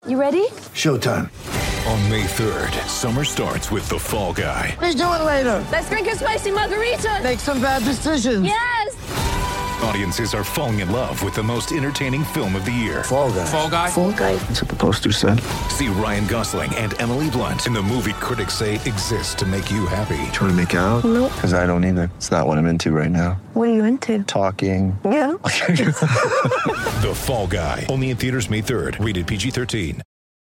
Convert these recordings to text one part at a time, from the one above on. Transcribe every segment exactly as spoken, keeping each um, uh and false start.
You ready? Showtime. On May third, summer starts with The Fall Guy. Let's do it later. Let's drink a spicy margarita. Make some bad decisions. Yes! Audiences are falling in love with the most entertaining film of the year. Fall Guy. Fall Guy? Fall Guy. That's what the poster said. See Ryan Gosling and Emily Blunt in the movie critics say exists to make you happy. Trying to make it out? Nope. Because I don't either. It's not what I'm into right now. What are you into? Talking. Yeah. The Fall Guy. Only in theaters May third. Rated P G thirteen.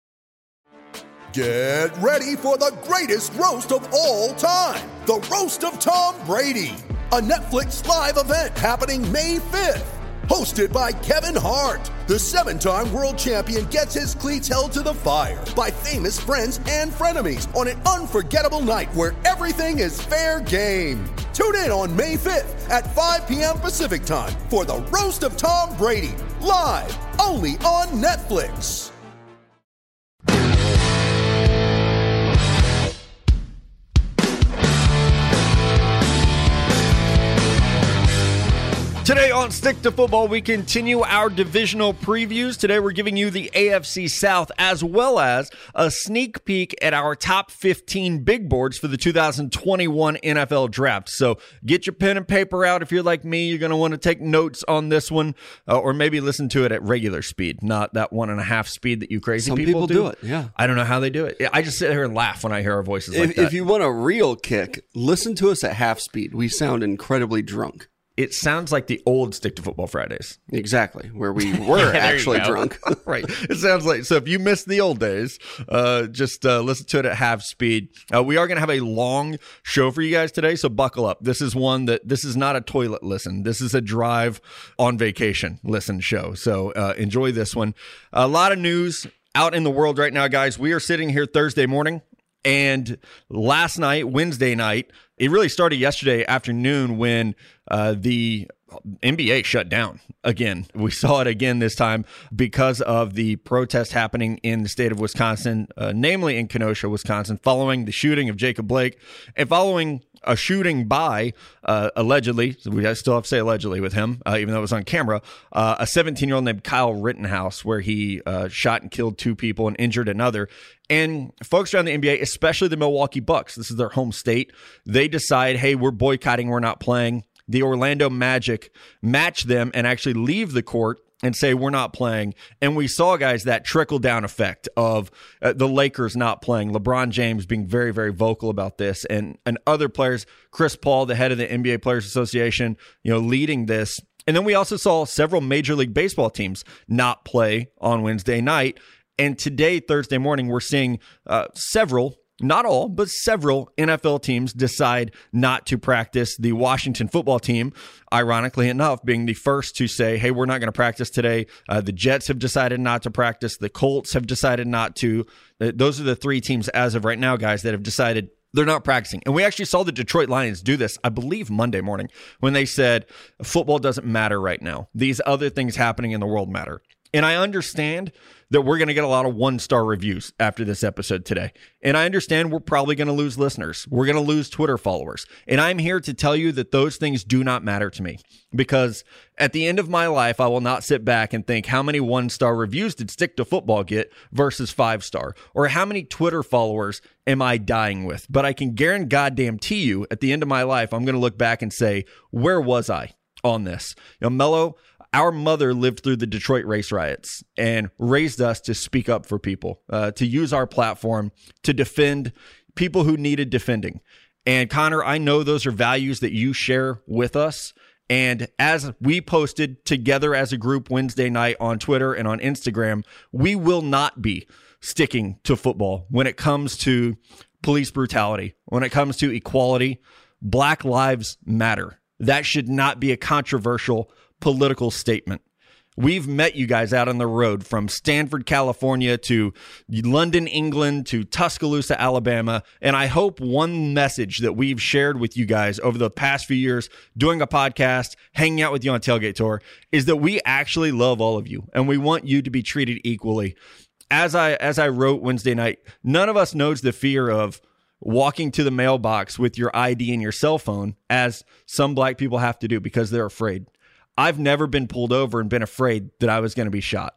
Get ready for the greatest roast of all time. The Roast of Tom Brady. A Netflix live event happening May fifth. Hosted by Kevin Hart. The seven-time world champion gets his cleats held to the fire by famous friends and frenemies on an unforgettable night where everything is fair game. Tune in on May fifth at five p.m. Pacific time for the Roast of Tom Brady. Live only on Netflix. Today on Stick to Football, we continue our divisional previews. Today we're giving you the A F C South as well as a sneak peek at our top fifteen big boards for the two thousand twenty-one N F L Draft. So get your pen and paper out. If you're like me, you're going to want to take notes on this one, uh, or maybe listen to it at regular speed, not that one and a half speed that you crazy Some people, people do. do it, yeah. I don't know how they do it. I just sit here and laugh when I hear our voices like If, that. if you want a real kick, listen to us at half speed. We sound incredibly drunk. It sounds like the old Stick to Football Fridays. Exactly, where we were actually drunk. Right. It sounds like, so if you missed the old days, uh, just uh, listen to it at half speed. Uh, we are going to have a long show for you guys today, so buckle up. This is one that, this is not a toilet listen. This is a drive on vacation listen show. So uh, enjoy this one. A lot of news out in the world right now, guys. We are sitting here Thursday morning. And last night, Wednesday night, it really started yesterday afternoon when uh, the N B A shut down again. We saw it again this time because of the protest happening in the state of Wisconsin, uh, namely in Kenosha, Wisconsin, following the shooting of Jacob Blake and following a shooting by, uh, allegedly, so we still have to say allegedly with him, uh, even though it was on camera, uh, a seventeen-year-old named Kyle Rittenhouse, where he uh, shot and killed two people and injured another. And folks around the N B A, especially the Milwaukee Bucks, this is their home state, they decide, hey, we're boycotting, we're not playing. The Orlando Magic match them and actually leave the court and say, we're not playing. And we saw, guys, that trickle-down effect of uh, the Lakers not playing, LeBron James being very, very vocal about this, and, and other players, Chris Paul, the head of the N B A Players Association, you know, leading this. And then we also saw several Major League Baseball teams not play on Wednesday night. And today, Thursday morning, we're seeing uh, several, not all, but several N F L teams decide not to practice. The Washington football team, ironically enough, being the first to say, hey, we're not going to practice today. Uh, the Jets have decided not to practice. The Colts have decided not to. Uh, those are the three teams as of right now, guys, that have decided they're not practicing. And we actually saw the Detroit Lions do this, I believe, Monday morning when they said football doesn't matter right now. These other things happening in the world matter. And I understand that we're going to get a lot of one-star reviews after this episode today. And I understand we're probably going to lose listeners. We're going to lose Twitter followers. And I'm here to tell you that those things do not matter to me. Because at the end of my life, I will not sit back and think, how many one-star reviews did Stick to Football get versus five-star? Or how many Twitter followers am I dying with? But I can guarantee you, at the end of my life, I'm going to look back and say, where was I on this? You know, Mello, our mother lived through the Detroit race riots and raised us to speak up for people, uh, to use our platform to defend people who needed defending. And Connor, I know those are values that you share with us. And as we posted together as a group Wednesday night on Twitter and on Instagram, we will not be sticking to football when it comes to police brutality, when it comes to equality. Black lives matter. That should not be a controversial political statement. We've met you guys out on the road from Stanford, California to London, England to Tuscaloosa, Alabama. And I hope one message that we've shared with you guys over the past few years doing a podcast, hanging out with you on Tailgate Tour, is that we actually love all of you and we want you to be treated equally. As I as I wrote Wednesday night, none of us knows the fear of walking to the mailbox with your I D and your cell phone, as some black people have to do because they're afraid. I've never been pulled over and been afraid that I was going to be shot.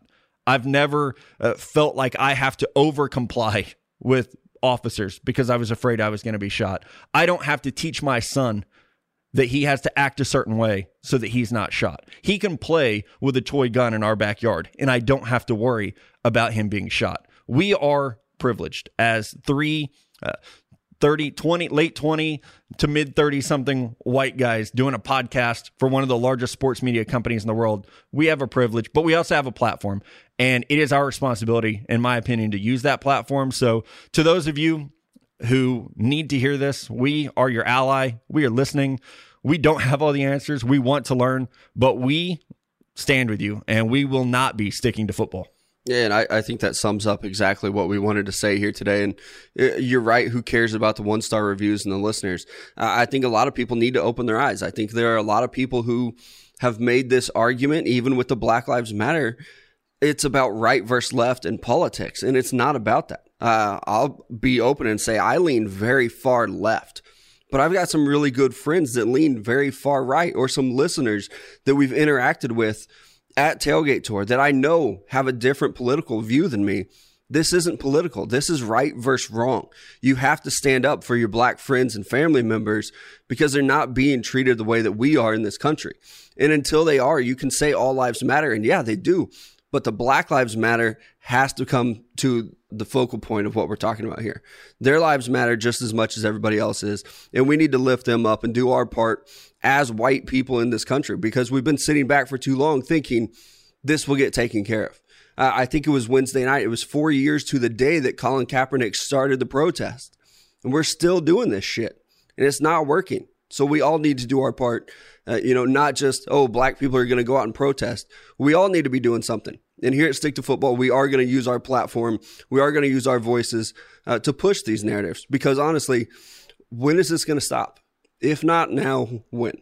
I've never uh, felt like I have to over comply with officers because I was afraid I was going to be shot. I don't have to teach my son that he has to act a certain way so that he's not shot. He can play with a toy gun in our backyard, and I don't have to worry about him being shot. We are privileged as three uh, thirty, twenty, late twenty to mid thirty something white guys doing a podcast for one of the largest sports media companies in the world. We have a privilege, but we also have a platform, and it is our responsibility, in my opinion, to use that platform. So to those of you who need to hear this, we are your ally. We are listening. We don't have all the answers. We want to learn, but we stand with you, and we will not be sticking to football. Yeah, and I, I think that sums up exactly what we wanted to say here today. And you're right, who cares about the one-star reviews and the listeners? Uh, I think a lot of people need to open their eyes. I think there are a lot of people who have made this argument, even with the Black Lives Matter. It's about right versus left in politics, and it's not about that. Uh, I'll be open and say I lean very far left, but I've got some really good friends that lean very far right, or some listeners that we've interacted with at Tailgate Tour that I know have a different political view than me. This isn't political. This is right versus wrong. You have to stand up for your black friends and family members because they're not being treated the way that we are in this country. And until they are, you can say all lives matter, and yeah, they do. But the Black Lives Matter has to come to the focal point of what we're talking about here. Their lives matter just as much as everybody else's, and we need to lift them up and do our part as white people in this country, because we've been sitting back for too long thinking this will get taken care of. Uh, I think it was Wednesday night. It was four years to the day that Colin Kaepernick started the protest, and we're still doing this shit, and it's not working. So we all need to do our part. Uh, you know, not just, oh, black people are going to go out and protest. We all need to be doing something. And here at Stick to Football, we are going to use our platform. We are going to use our voices uh, to push these narratives. Because honestly, when is this going to stop? If not now, when?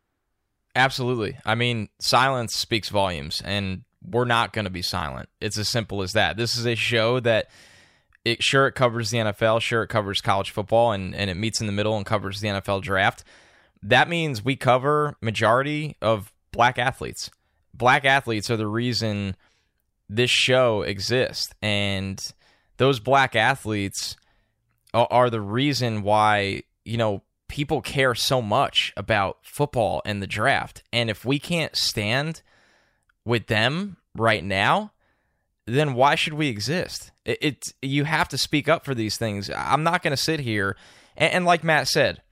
Absolutely. I mean, silence speaks volumes, and we're not going to be silent. It's as simple as that. This is a show that, it sure, it covers the N F L, sure, it covers college football, and, and it meets in the middle and covers the N F L draft. That means we cover majority of black athletes. Black athletes are the reason this show exists, and those black athletes are, are the reason why, you know, people care so much about football and the draft. And if we can't stand with them right now, then why should we exist? It, it you have to speak up for these things. I'm not going to sit here and, and like Matt said,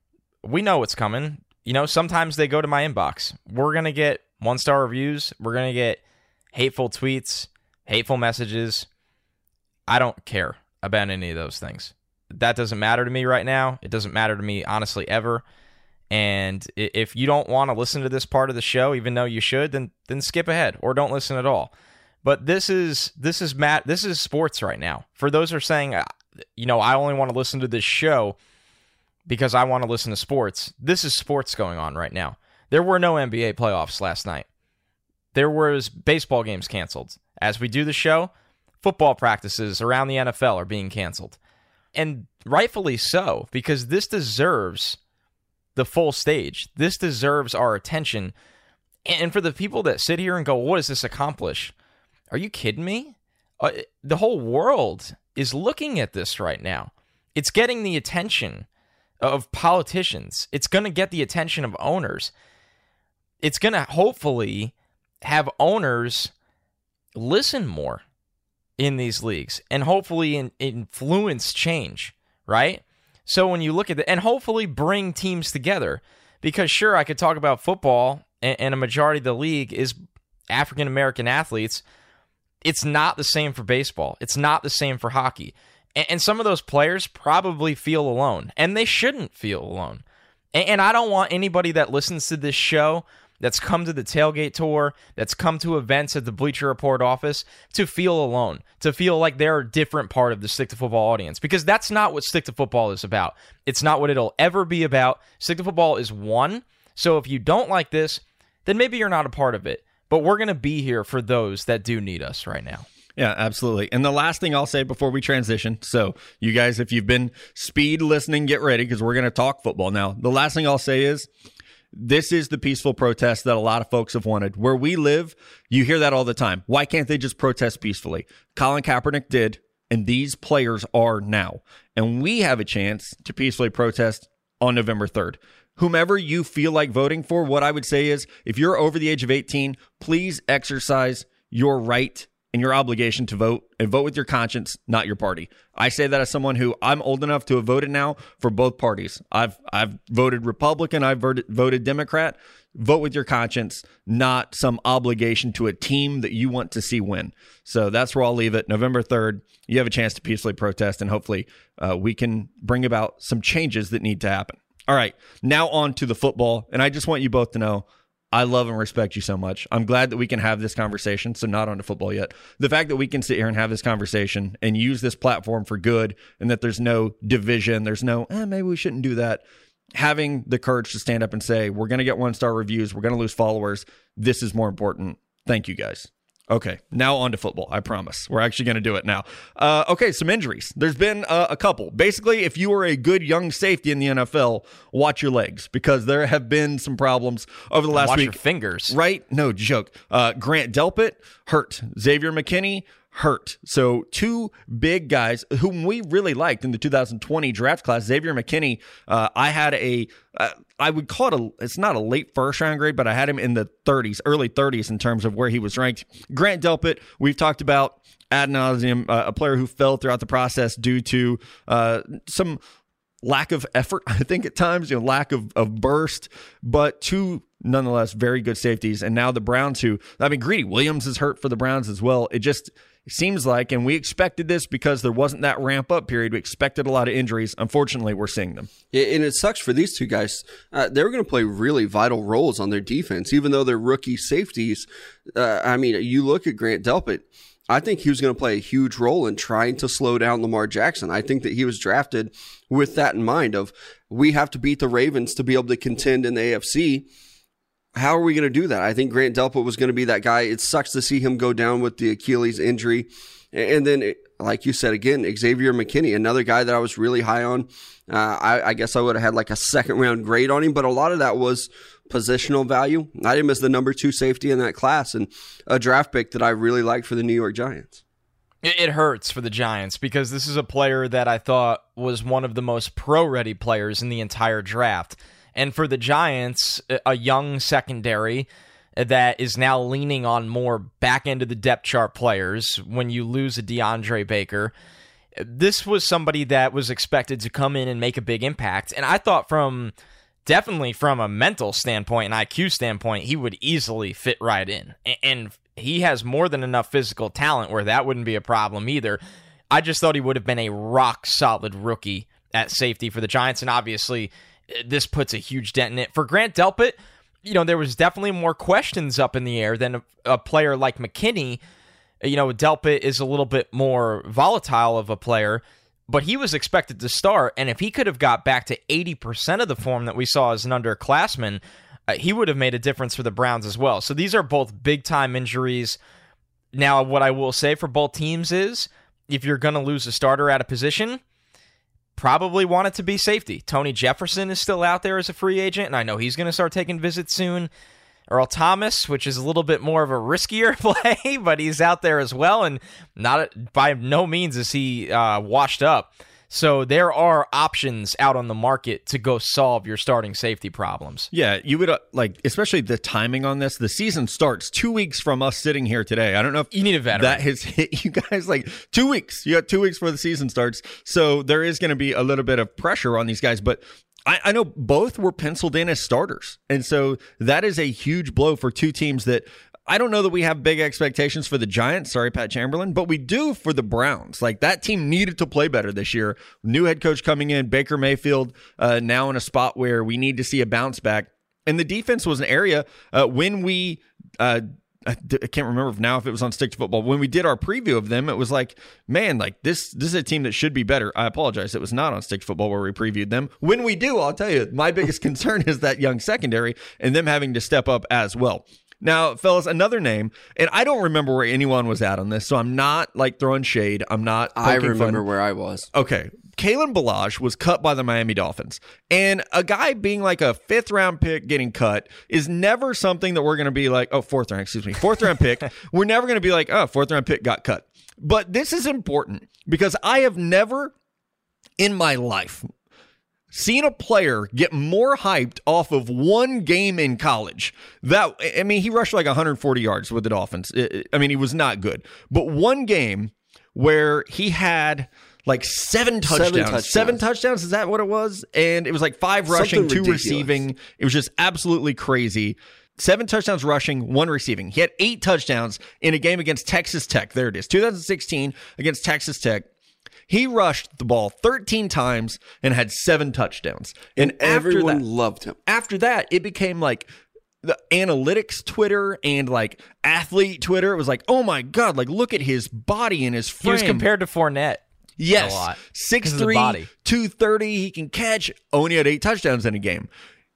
we know what's coming. You know, sometimes they go to my inbox. We're going to get one-star reviews. We're going to get hateful tweets, hateful messages. I don't care about any of those things. That doesn't matter to me right now. It doesn't matter to me, honestly, ever. And if you don't want to listen to this part of the show, even though you should, then then skip ahead or don't listen at all. But this is this is Matt. This is sports right now. For those who are saying, you know, I only want to listen to this show because I want to listen to sports. This is sports going on right now. There were no N B A playoffs last night. There was baseball games canceled. As we do the show, football practices around the N F L are being canceled. And rightfully so, because this deserves the full stage. This deserves our attention. And for the people that sit here and go, what does this accomplish? Are you kidding me? Uh, the whole world is looking at this right now. It's getting the attention of politicians. It's going to get the attention of owners. It's going to hopefully have owners listen more in these leagues and hopefully in, influence change, right? So when you look at it, and hopefully bring teams together, because sure, I could talk about football, and, and a majority of the league is African-American athletes. It's not the same for baseball. It's not the same for hockey. And, and some of those players probably feel alone, and they shouldn't feel alone. And, and I don't want anybody that listens to this show, that's come to the Tailgate Tour, that's come to events at the Bleacher Report office, to feel alone, to feel like they're a different part of the Stick to Football audience, because that's not what Stick to Football is about. It's not what it'll ever be about. Stick to Football is one, so if you don't like this, then maybe you're not a part of it, but we're going to be here for those that do need us right now. Yeah, absolutely. And the last thing I'll say before we transition, so you guys, if you've been speed listening, get ready, because we're going to talk football now. The last thing I'll say is, this is the peaceful protest that a lot of folks have wanted. Where we live, you hear that all the time. Why can't they just protest peacefully? Colin Kaepernick did, and these players are now. And we have a chance to peacefully protest on November third. Whomever you feel like voting for, what I would say is, if you're over the age of eighteen, please exercise your right and your obligation to vote, and vote with your conscience, not your party. I say that as someone who, I'm old enough to have voted now for both parties. I've I've voted Republican, I've voted, voted Democrat. Vote with your conscience, not some obligation to a team that you want to see win. So that's where I'll leave it. November third, you have a chance to peacefully protest, and hopefully uh, we can bring about some changes that need to happen. All right, now on to the football, and I just want you both to know I love and respect you so much. I'm glad that we can have this conversation, so not on to football yet. The fact that we can sit here and have this conversation and use this platform for good, and that there's no division, there's no, eh, maybe we shouldn't do that. Having the courage to stand up and say, we're going to get one-star reviews, we're going to lose followers, this is more important. Thank you, guys. Okay, now on to football. I promise. We're actually going to do it now. Uh, okay, some injuries. There's been uh, a couple. Basically, if you are a good young safety in the N F L, watch your legs, because there have been some problems over the last watch week. Watch your fingers. Right? No joke. Uh, Grant Delpit, hurt. Xavier McKinney, hurt. So two big guys whom we really liked in the two thousand twenty draft class. Xavier McKinney, uh, I had a, uh, I would call it a, it's not a late first round grade, but I had him in the thirties, early thirties in terms of where he was ranked. Grant Delpit, we've talked about ad nauseum, uh, a player who fell throughout the process due to uh, some lack of effort, I think at times, you know, lack of, of burst, but two nonetheless very good safeties. And now the Browns, who, I mean, Greedy Williams is hurt for the Browns as well. It just it seems like, and we expected this because there wasn't that ramp up period. We expected a lot of injuries. Unfortunately, we're seeing them. Yeah, and it sucks for these two guys. Uh, they were going to play really vital roles on their defense, even though they're rookie safeties. Uh, I mean, you look at Grant Delpit. I think he was going to play a huge role in trying to slow down Lamar Jackson. I think that he was drafted with that in mind of, we have to beat the Ravens to be able to contend in the A F C. How are we going to do that? I think Grant Delpit was going to be that guy. It sucks to see him go down with the Achilles injury. And then, like you said again, Xavier McKinney, another guy that I was really high on. Uh, I, I guess I would have had like a second round grade on him, but a lot of that was positional value. I had him as the number two safety in that class, and a draft pick that I really liked for the New York Giants. It hurts for the Giants because this is a player that I thought was one of the most pro-ready players in the entire draft. And for the Giants, a young secondary that is now leaning on more back end of the depth chart players when you lose a DeAndre Baker. This was somebody that was expected to come in and make a big impact. And I thought from definitely from a mental standpoint and I Q standpoint, he would easily fit right in. And he has more than enough physical talent where that wouldn't be a problem either. I just thought he would have been a rock-solid rookie at safety for the Giants, and obviously this puts a huge dent in it. For Grant Delpit, you know, there was definitely more questions up in the air than a, a player like McKinney. You know, Delpit is a little bit more volatile of a player, but he was expected to start, and if he could have got back to eighty percent of the form that we saw as an underclassman, uh, he would have made a difference for the Browns as well. So these are both big-time injuries. Now, what I will say for both teams is, if you're going to lose a starter at a position, probably want it to be safety. Tony Jefferson is still out there as a free agent, and I know he's going to start taking visits soon. Earl Thomas, which is a little bit more of a riskier play, but he's out there as well, and not by no means is he uh, washed up. So there are options out on the market to go solve your starting safety problems. Yeah, you would, uh, like, especially the timing on this. The season starts two weeks from us sitting here today. I don't know if you need a veteran. That has hit you guys, like, two weeks. You got two weeks before the season starts. So there is going to be a little bit of pressure on these guys, but I, I know both were penciled in as starters. And so that is a huge blow for two teams that I don't know that we have big expectations for the Giants. Sorry, Pat Chamberlain, but we do for the Browns. Like, that team needed to play better this year. New head coach coming in, Baker Mayfield, uh, now in a spot where we need to see a bounce back. And the defense was an area uh, when we, uh, I can't remember now if it was on Stick to Football. When we did our preview of them, it was like, man, like this, this is a team that should be better. I apologize. It was not on Stick to Football where we previewed them. When we do, I'll tell you, my biggest concern is that young secondary and them having to step up as well. Now, fellas, another name, and I don't remember where anyone was at on this, so I'm not like throwing shade. I'm not. I fun. remember where I was. Okay. Kalen Ballage was cut by the Miami Dolphins. And a guy being like a fifth round pick getting cut is never something that we're going to be like, oh, fourth round, excuse me, fourth round pick. We're never going to be like, oh, fourth round pick got cut. But this is important because I have never in my life seen a player get more hyped off of one game in college. That I mean, he rushed like one hundred forty yards with the Dolphins. I mean, he was not good. But one game where he had like seven touchdowns. Seven touchdowns. Seven touchdowns, is that what it was? And it was like five rushing, Something two ridiculous. receiving. It was just absolutely crazy. Seven touchdowns rushing, one receiving. He had eight touchdowns in a game against Texas Tech. There it is. twenty sixteen against Texas Tech. He rushed the ball thirteen times and had seven touchdowns. And, and everyone that, loved him. After that, it became like the analytics Twitter and like athlete Twitter. It was like, oh my God, like look at his body and his frame. He was compared to Fournette. Yes. A lot. six three, two thirty. He can catch. Only had eight touchdowns in a game.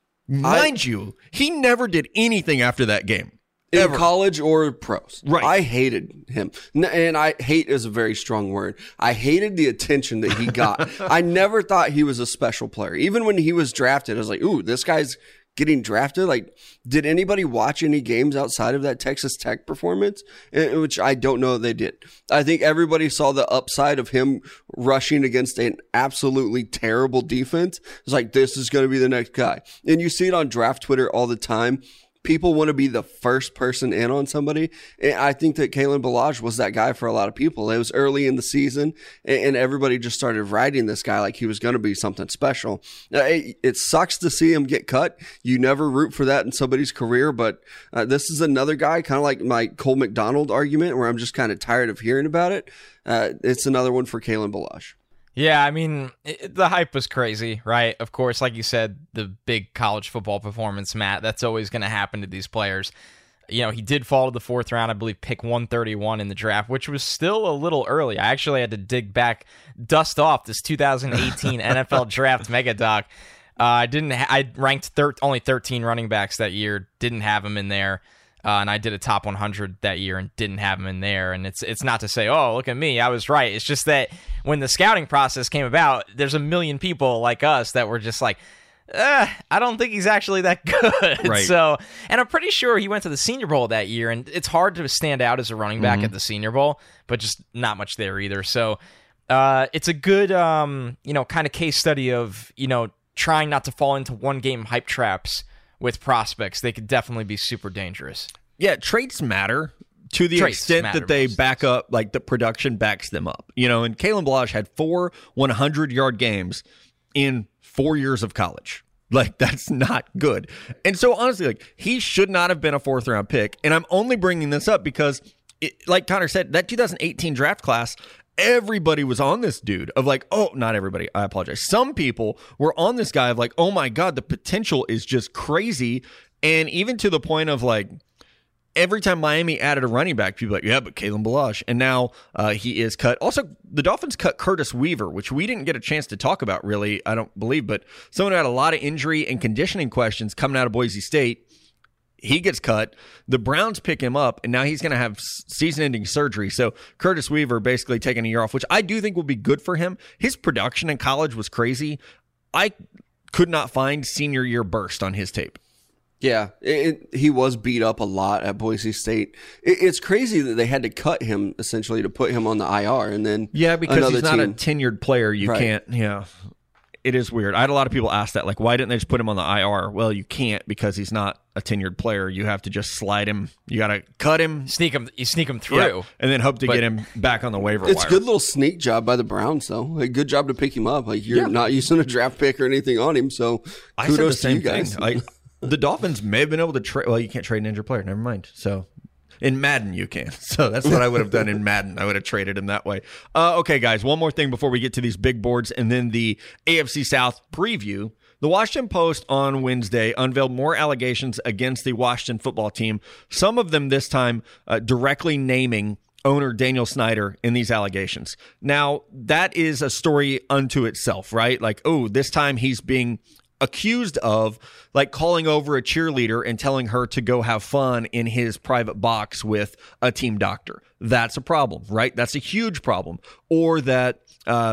Mind I, you, he never did anything after that game. In Ever. college or pros. Right. I hated him. And I hate is a very strong word. I hated the attention that he got. I never thought he was a special player. Even when he was drafted, I was like, ooh, this guy's getting drafted. Like, did anybody watch any games outside of that Texas Tech performance? Which I don't know they did. I think everybody saw the upside of him rushing against an absolutely terrible defense. It's like, this is going to be the next guy. And you see it on draft Twitter all the time. People want to be the first person in on somebody. And I think that Kalen Ballage was that guy for a lot of people. It was early in the season, and everybody just started riding this guy like he was going to be something special. It, it sucks to see him get cut. You never root for that in somebody's career, but uh, this is another guy, kind of like my Cole McDonald argument, where I'm just kind of tired of hearing about it. Uh, it's another one for Kalen Ballage. Yeah, I mean, it, the hype was crazy, right? Of course, like you said, the big college football performance, Matt, that's always going to happen to these players. You know, he did fall to the fourth round, I believe, pick one thirty-one in the draft, which was still a little early. I actually had to dig back, dust off this two thousand eighteen N F L Draft Mega Doc. Uh, I didn't. Ha- I ranked thir- only thirteen running backs that year, didn't have him in there. Uh, and I did a top one hundred that year and didn't have him in there. And it's it's not to say, oh, look at me, I was right. It's just that when the scouting process came about, there's a million people like us that were just like, eh, I don't think he's actually that good. Right. So, and I'm pretty sure he went to the Senior Bowl that year, and it's hard to stand out as a running back mm-hmm. at the Senior Bowl, but just not much there either. So uh, it's a good, um, you know, kind of case study of, you know, trying not to fall into one-game hype traps with prospects. They could definitely be super dangerous. Yeah, traits matter to the traits extent that they back up, like the production backs them up. You know, and Kalen Ballage had four hundred-yard games in four years of college. Like, that's not good. And so, honestly, like, he should not have been a fourth-round pick. And I'm only bringing this up because, it, like Connor said, that two thousand eighteen draft class, everybody was on this dude of like, oh, not everybody. I apologize. Some people were on this guy of like, oh my God, the potential is just crazy. And even to the point of like, every time Miami added a running back, people were like, yeah, but Kalen Ballage. And now uh, he is cut. Also, the Dolphins cut Curtis Weaver, which we didn't get a chance to talk about really, I don't believe, but someone who had a lot of injury and conditioning questions coming out of Boise State. He gets cut. The Browns pick him up, and now he's going to have season-ending surgery. So Curtis Weaver basically taking a year off, which I do think will be good for him. His production in college was crazy. I could not find senior year burst on his tape. Yeah, it, it, he was beat up a lot at Boise State. It, it's crazy that they had to cut him essentially to put him on the I R, and then yeah, because another he's not team. a tenured player. You right. can't. Yeah. It is weird. I had a lot of people ask that, like, why didn't they just put him on the I R? Well, you can't because he's not a tenured player. You have to just slide him. You got to cut him. Sneak him. You sneak him through. Yeah, and then hope to but get him back on the waiver it's wire. It's a good little sneak job by the Browns, though. A good job to pick him up. Like, you're yeah. not using a draft pick or anything on him, so kudos I said the same to you guys. Thing. I, the Dolphins may have been able to trade. Well, you can't trade an injured player. Never mind. So in Madden, you can. So that's what I would have done in Madden. I would have traded him that way. Uh, okay, guys, one more thing before we get to these big boards and then the A F C South preview. The Washington Post on Wednesday unveiled more allegations against the Washington football team, some of them this time uh, directly naming owner Daniel Snyder in these allegations. Now, that is a story unto itself, right? Like, oh, this time he's being accused of like calling over a cheerleader and telling her to go have fun in his private box with a team doctor. That's a problem, right? That's a huge problem. Or that uh,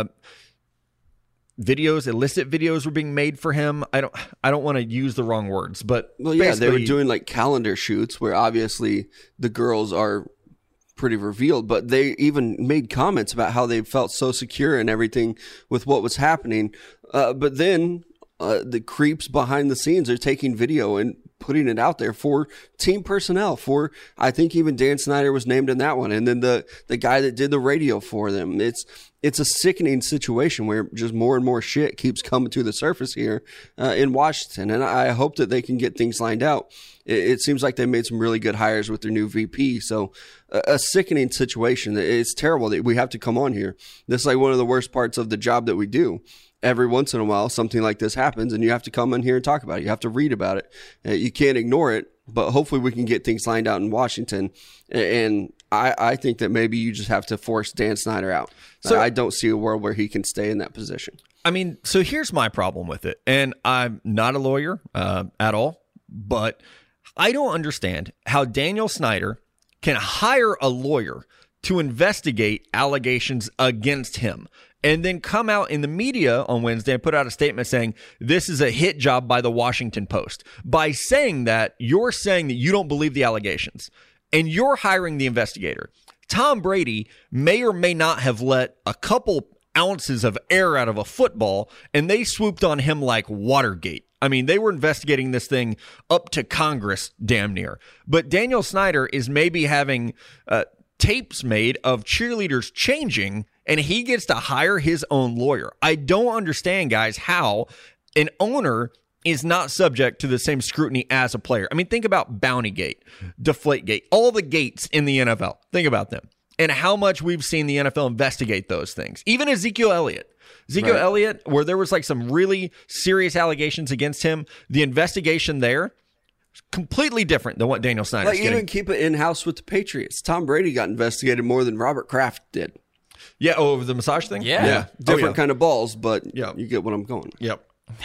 videos, illicit videos were being made for him. I don't I don't want to use the wrong words, but well, yeah, they were doing like calendar shoots where obviously the girls are pretty revealed, but they even made comments about how they felt so secure and everything with what was happening. Uh, but then uh, the creeps behind the scenes are taking video and putting it out there for team personnel. For I think even Dan Snyder was named in that one, and then the the guy that did the radio for them. It's it's a sickening situation where just more and more shit keeps coming to the surface here uh, in Washington, and I hope that they can get things lined out. It, it seems like they made some really good hires with their new V P, so a, a sickening situation. It's terrible that we have to come on here. This is like one of the worst parts of the job that we do. Every once in a while, something like this happens, and you have to come in here and talk about it. You have to read about it. Uh, you can't ignore it, but hopefully we can get things lined out in Washington. And I, I think that maybe you just have to force Dan Snyder out. So uh, I don't see a world where he can stay in that position. I mean, so here's my problem with it. And I'm not a lawyer uh, at all, but I don't understand how Daniel Snyder can hire a lawyer to investigate allegations against him and then come out in the media on Wednesday and put out a statement saying this is a hit job by the Washington Post. By saying that, you're saying that you don't believe the allegations and you're hiring the investigator. Tom Brady may or may not have let a couple ounces of air out of a football, and they swooped on him like Watergate. I mean, they were investigating this thing up to Congress, damn near. But Daniel Snyder is maybe having uh, tapes made of cheerleaders changing, and he gets to hire his own lawyer. I don't understand, guys, how an owner is not subject to the same scrutiny as a player. I mean, think about Bountygate, Deflategate, all the gates in the N F L. Think about them and how much we've seen the N F L investigate those things. Even Ezekiel Elliott. Ezekiel right. Elliott, where there was like some really serious allegations against him, the investigation there is completely different than what Daniel Snyder's like, getting. Even keep it in-house with the Patriots. Tom Brady got investigated more than Robert Kraft did. Yeah, oh, over the massage thing? Yeah. yeah. Different oh, yeah. kind of balls, but yeah. you get what I'm going. Yep.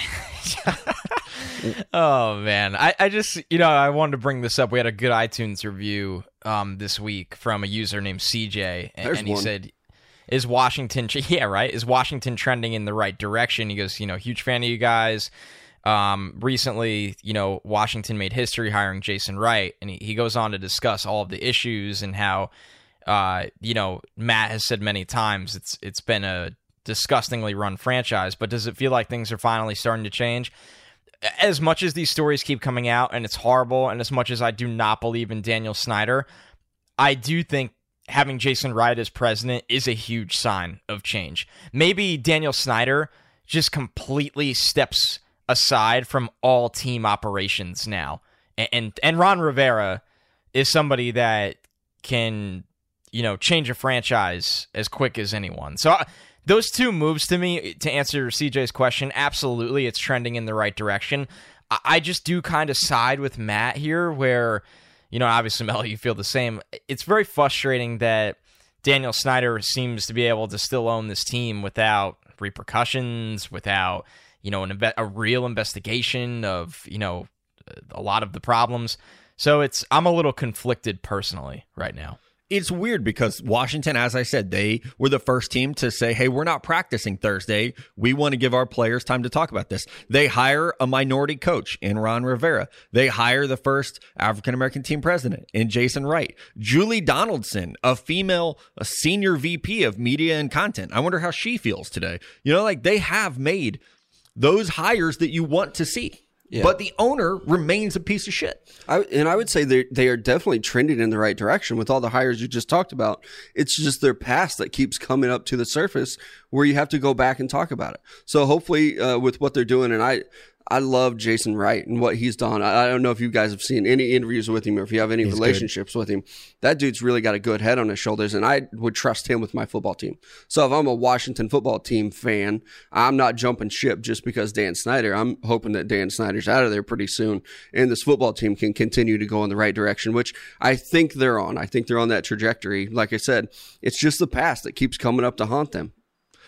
Oh, man. I, I just, you know, I wanted to bring this up. We had a good iTunes review um, this week from a user named C J, and, There's and he one. said, is Washington, yeah, right? Is Washington trending in the right direction? He goes, you know, huge fan of you guys. Um, recently, you know, Washington made history hiring Jason Wright, and he, he goes on to discuss all of the issues and how, uh, you know, Matt has said many times it's it's been a disgustingly run franchise, but does it feel like things are finally starting to change? As much as these stories keep coming out and it's horrible, and as much as I do not believe in Daniel Snyder, I do think having Jason Wright as president is a huge sign of change. Maybe Daniel Snyder just completely steps aside from all team operations now. And and, and Ron Rivera is somebody that can, you know, change a franchise as quick as anyone. So I, those two moves to me, to answer C J's question, absolutely, it's trending in the right direction. I, I just do kind of side with Matt here where, you know, obviously, Mel, you feel the same. It's very frustrating that Daniel Snyder seems to be able to still own this team without repercussions, without, you know, an a real investigation of, you know, a lot of the problems. So it's I'm a little conflicted personally right now. It's weird because Washington, as I said, they were the first team to say, hey, we're not practicing Thursday. We want to give our players time to talk about this. They hire a minority coach in Ron Rivera. They hire the first African-American team president in Jason Wright. Julie Donaldson, a female a senior V P of media and content. I wonder how she feels today. You know, like they have made those hires that you want to see. Yeah. But the owner remains a piece of shit. I, and I would say they they are definitely trending in the right direction with all the hires you just talked about. It's just their past that keeps coming up to the surface where you have to go back and talk about it. So hopefully uh, with what they're doing, and I I love Jason Wright and what he's done. I, I don't know if you guys have seen any interviews with him or if you have any he's relationships good. with him. That dude's really got a good head on his shoulders, and I would trust him with my football team. So if I'm a Washington football team fan, I'm not jumping ship just because Dan Snyder. I'm hoping that Dan Snyder's out of there pretty soon, and this football team can continue to go in the right direction, which I think they're on. I think they're on that trajectory. Like I said, it's just the past that keeps coming up to haunt them.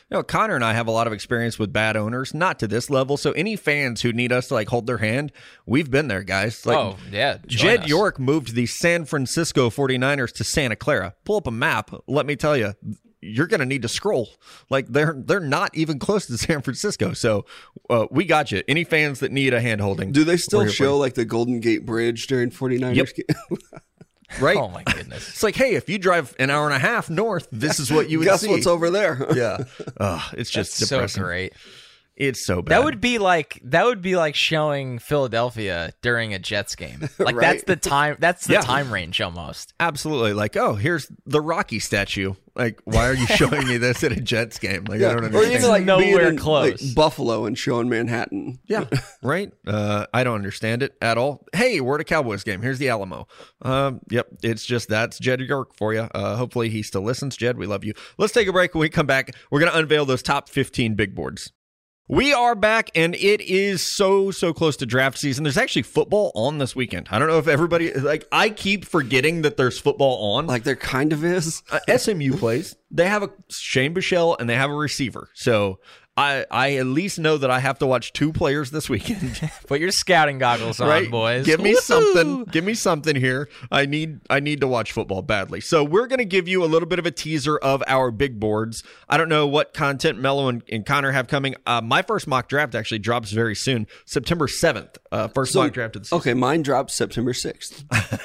you know, Connor and I have a lot of experience with bad owners, not to this level. So any fans who need us to like hold their hand, we've been there, guys. Like, oh, yeah. Jed us. York moved the San Francisco forty-niners to Santa Clara. Pull up a map. Let me tell you, you're going to need to scroll. Like they're they're not even close to San Francisco. So uh, we got you. Any fans that need a hand holding. Do they still show like the Golden Gate Bridge during forty-niners? Yep. Right? Oh, my goodness. It's like, hey, if you drive an hour and a half north, this is what you would Guess see. what's over there? Yeah. Uh, it's just That's depressing. so great. It's so bad. That would be like that would be like showing Philadelphia during a Jets game. Like Right. that's the time that's the Yeah. time range almost. Absolutely. Like, oh, here's the Rocky statue. Like, why are you showing me this at a Jets game? Like, I don't Or understand. even like Nowhere being in, close. like, Buffalo and showing Manhattan. Yeah, right? Uh, I don't understand it at all. Hey, we're at a Cowboys game. Here's the Alamo. Um, yep, it's just that's Jed York for you. Uh, hopefully he still listens. Jed, we love you. Let's take a break. When we come back, we're going to unveil those top fifteen big boards. We are back, and it is so, so close to draft season. There's actually football on this weekend. I don't know if everybody, like, I keep forgetting that there's football on. Like there kind of is. uh, S M U plays. They have a Shane Bichelle, and they have a receiver. So I, I at least know that I have to watch two players this weekend. Put your scouting goggles on, Right? boys. Give me Woo-hoo! something. Give me something here. I need I need to watch football badly. So we're going to give you a little bit of a teaser of our big boards. I don't know what content Mello and, and Connor have coming. Uh, my first mock draft actually drops very soon, September seventh. Uh, first So- mock draft of the season. Okay, mine drops September sixth.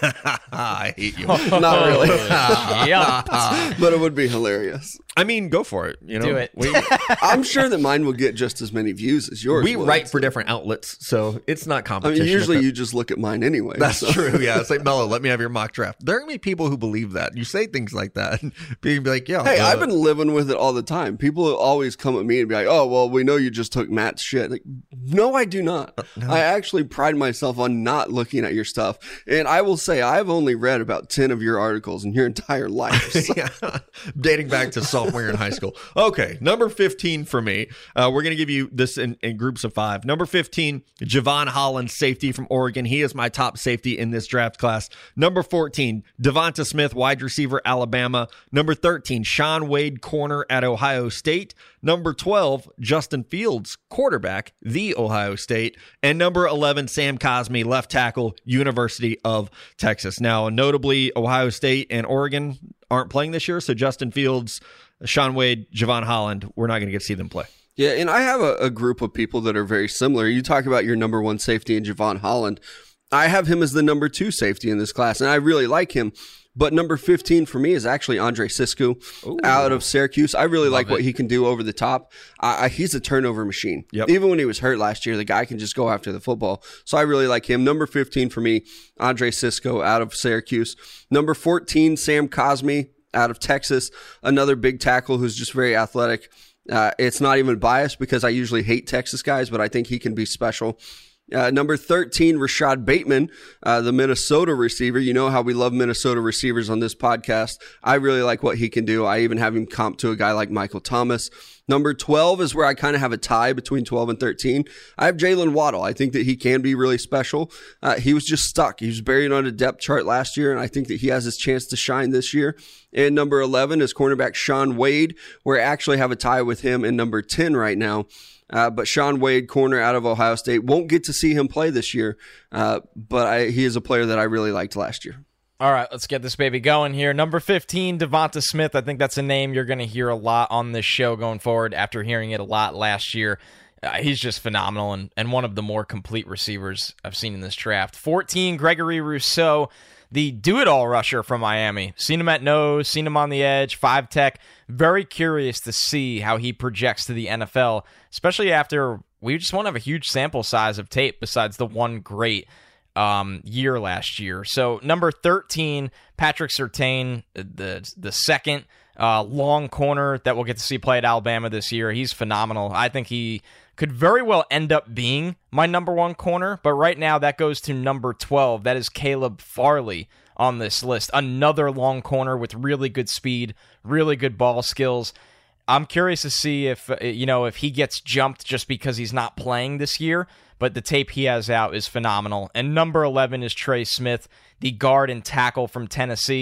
I hate you. Not really, Yep. but it would be hilarious. I mean, go for it. You know, Do it. We, I'm sure that mine will get just as many views as yours. we will. write for different outlets, so it's not I competition. mean, usually If it- you just look at mine anyway. That's so. true. Yeah, it's like Mello. Let me have your mock draft. There are gonna be people who believe that. You say things like that, and people be like, "Yeah." Hey, uh, I've been living with it all the time. People always come at me and be like, "Oh, well, we know you just took Matt's shit." Like, no, I do not. I actually pride myself on not looking at your stuff. And I will say, I've only read about ten of your articles in your entire life. So. yeah, dating back to sophomore year in high school. Okay, number fifteen for me. Uh, we're going to give you this in, in groups of five. Number fifteen, Javon Holland, safety from Oregon. He is my top safety in this draft class. Number fourteen, Devonta Smith, wide receiver, Alabama. Number thirteen, Shaun Wade, corner at Ohio State. Number twelve, Justin Fields, quarterback, the Ohio State. And number eleven, Sam Cosmi, left tackle, University of Texas. Now, notably, Ohio State and Oregon aren't playing this year, so Justin Fields, Shaun Wade, Javon Holland, we're not going to get to see them play. Yeah, and I have a, a group of people that are very similar. You talk about your number one safety in Javon Holland. I have him as the number two safety in this class, and I really like him. But number fifteen for me is actually Andre Sisku out of Syracuse. I really like it. what he can do over the top. I, I, he's a turnover machine. Yep. Even when he was hurt last year, the guy can just go after the football. So I really like him. Number fifteen for me, Andre Sisku out of Syracuse. Number fourteen, Sam Cosmi out of Texas, another big tackle who's just very athletic. Uh, it's not even biased because I usually hate Texas guys, but I think he can be special. Uh, number thirteen, Rashad Bateman, uh, the Minnesota receiver. You know how we love Minnesota receivers on this podcast. I really like what he can do. I even have him comp to a guy like Michael Thomas. Number twelve is where I kind of have a tie between twelve and thirteen. I have Jalen Waddle. I think that he can be really special. Uh, he was just stuck. He was buried on a depth chart last year, and I think that he has his chance to shine this year. And number eleven is cornerback Shaun Wade, where I actually have a tie with him in number ten right now. Uh, but Shaun Wade, corner out of Ohio State, won't get to see him play this year. Uh, but I, he is a player that I really liked last year. All right, let's get this baby going here. Number fifteen, Devonta Smith. I think that's a name you're going to hear a lot on this show going forward after hearing it a lot last year. Uh, he's just phenomenal and, and one of the more complete receivers I've seen in this draft. fourteen, Gregory Rousseau, the do-it-all rusher from Miami. Seen him at nose, seen him on the edge, five tech. Very curious to see how he projects to the N F L, especially after we just won't have a huge sample size of tape besides the one great um, year last year. So number thirteen, Patrick Surtain, the the second uh, long corner that we'll get to see play at Alabama this year. He's phenomenal. I think he could very well end up being my number one corner, but right now that goes to number twelve. That is Caleb Farley on this list. Another long corner with really good speed, really good ball skills. I'm curious to see if, you know, if he gets jumped just because he's not playing this year, but the tape he has out is phenomenal. And number eleven is Trey Smith, the guard and tackle from Tennessee.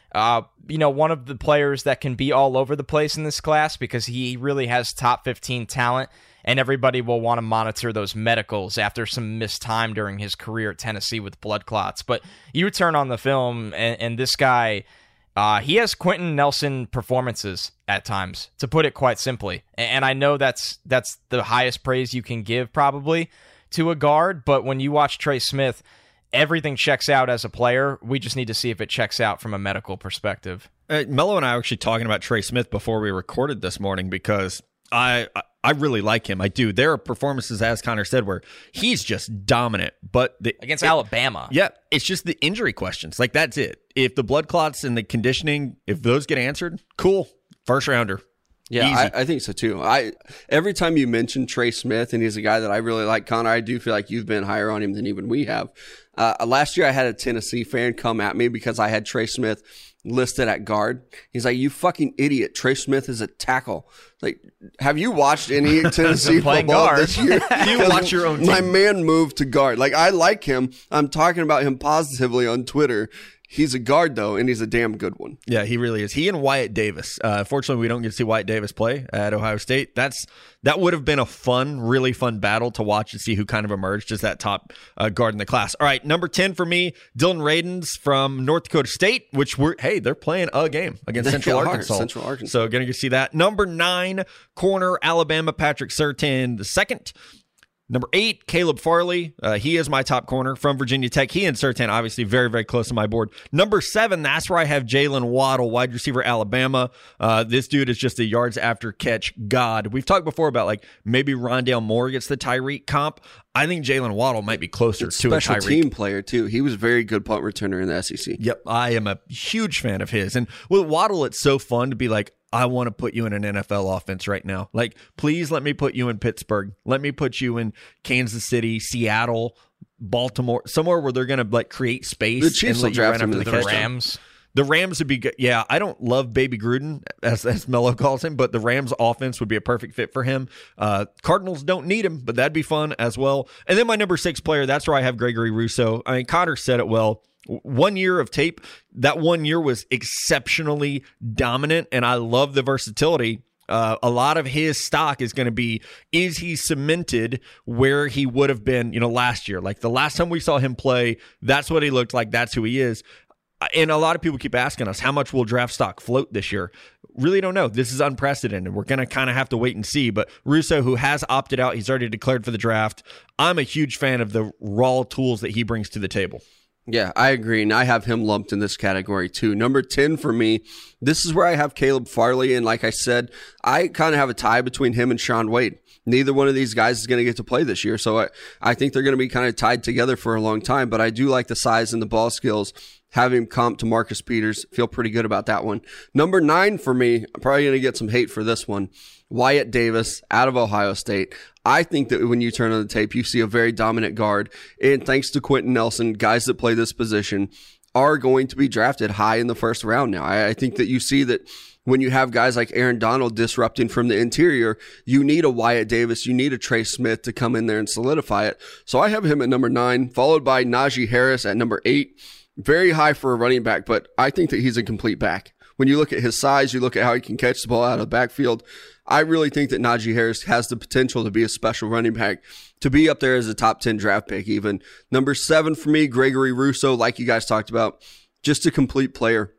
Uh, you know, one of the players that can be all over the place in this class because he really has top fifteen talent, and everybody will want to monitor those medicals after some missed time during his career at Tennessee with blood clots. But you turn on the film, and, and this guy, uh, he has Quentin Nelson performances at times, to put it quite simply. And I know that's that's the highest praise you can give probably to a guard, but when you watch Trey Smith, everything checks out as a player. We just need to see if it checks out from a medical perspective. Uh, Mello and I were actually talking about Trey Smith before we recorded this morning because I I really like him. I do. There are performances, as Connor said, where he's just dominant. But the, against it, Alabama. Yeah, it's just the injury questions. Like, that's it. If the blood clots and the conditioning, if those get answered, cool. First rounder. Yeah, I, I think so too. I every time you mention Trey Smith, and he's a guy that I really like, Connor, I do feel like you've been higher on him than even we have. Uh, last year, I had a Tennessee fan come at me because I had Trey Smith listed at guard. He's like, "You fucking idiot! Trey Smith is a tackle." Like, have you watched any Tennessee football guard. this year? Do you watch your own team? My man moved to guard. Like, I like him. I'm talking about him positively on Twitter. He's a guard, though, and he's a damn good one. Yeah, he really is. He and Wyatt Davis. Uh, fortunately, we don't get to see Wyatt Davis play at Ohio State. That's That would have been a fun, really fun battle to watch and see who kind of emerged as that top uh, guard in the class. All right, number ten for me, Dylan Radins from North Dakota State, which we're, hey, they're playing a game against Central Arkansas. Central Arkansas. So going to see that. Number nine, corner, Alabama, Patrick Surtain the second. Number eight, Caleb Farley. Uh, he is my top corner from Virginia Tech. He and Surtain, obviously, very, very close to my board. Number seven, that's where I have Jalen Waddle, wide receiver, Alabama. Uh, this dude is just a yards after catch god. We've talked before about, like, maybe Rondale Moore gets the Tyreek comp. I think Jalen Waddle might be closer it's to a Tyreek. Special team player, too. He was a very good punt returner in the S E C. Yep, I am a huge fan of his. And with Waddle, it's so fun to be like, I want to put you in an N F L offense right now. Like, please let me put you in Pittsburgh. Let me put you in Kansas City, Seattle, Baltimore, somewhere where they're going to like create space. The Chiefs will draft him in the The catch. Rams. The Rams would be good. Yeah, I don't love Baby Gruden, as, as Mello calls him, but the Rams offense would be a perfect fit for him. Uh, Cardinals don't need him, but that'd be fun as well. And then my number six player, that's where I have Gregory Rousseau. I mean, Connor said it well. One year of tape, that one year was exceptionally dominant, and I love the versatility. Uh, a lot of his stock is going to be, is he cemented where he would have been, you know, last year? Like the last time we saw him play, that's what he looked like. That's who he is. And a lot of people keep asking us, how much will draft stock float this year? Really don't know. This is unprecedented. We're going to kind of have to wait and see. But Rousseau, who has opted out, he's already declared for the draft. I'm a huge fan of the raw tools that he brings to the table. Yeah, I agree, and I have him lumped in this category too. Number ten for me, this is where I have Caleb Farley, and like I said, I kind of have a tie between him and Shaun Wade. Neither one of these guys is going to get to play this year, so I, I think they're going to be kind of tied together for a long time, but I do like the size and the ball skills. Have him comp to Marcus Peters. Feel pretty good about that one. Number nine for me, I'm probably going to get some hate for this one. Wyatt Davis out of Ohio State. I think that when you turn on the tape, you see a very dominant guard. And thanks to Quentin Nelson, guys that play this position are going to be drafted high in the first round now. I, I think that you see that when you have guys like Aaron Donald disrupting from the interior, you need a Wyatt Davis, you need a Trey Smith to come in there and solidify it. So I have him at number nine, followed by Najee Harris at number eight. Very high for a running back, but I think that he's a complete back. When you look at his size, you look at how he can catch the ball out of the backfield. I really think that Najee Harris has the potential to be a special running back, to be up there as a top ten draft pick even. Number seven for me, Gregory Rousseau, like you guys talked about, just a complete player.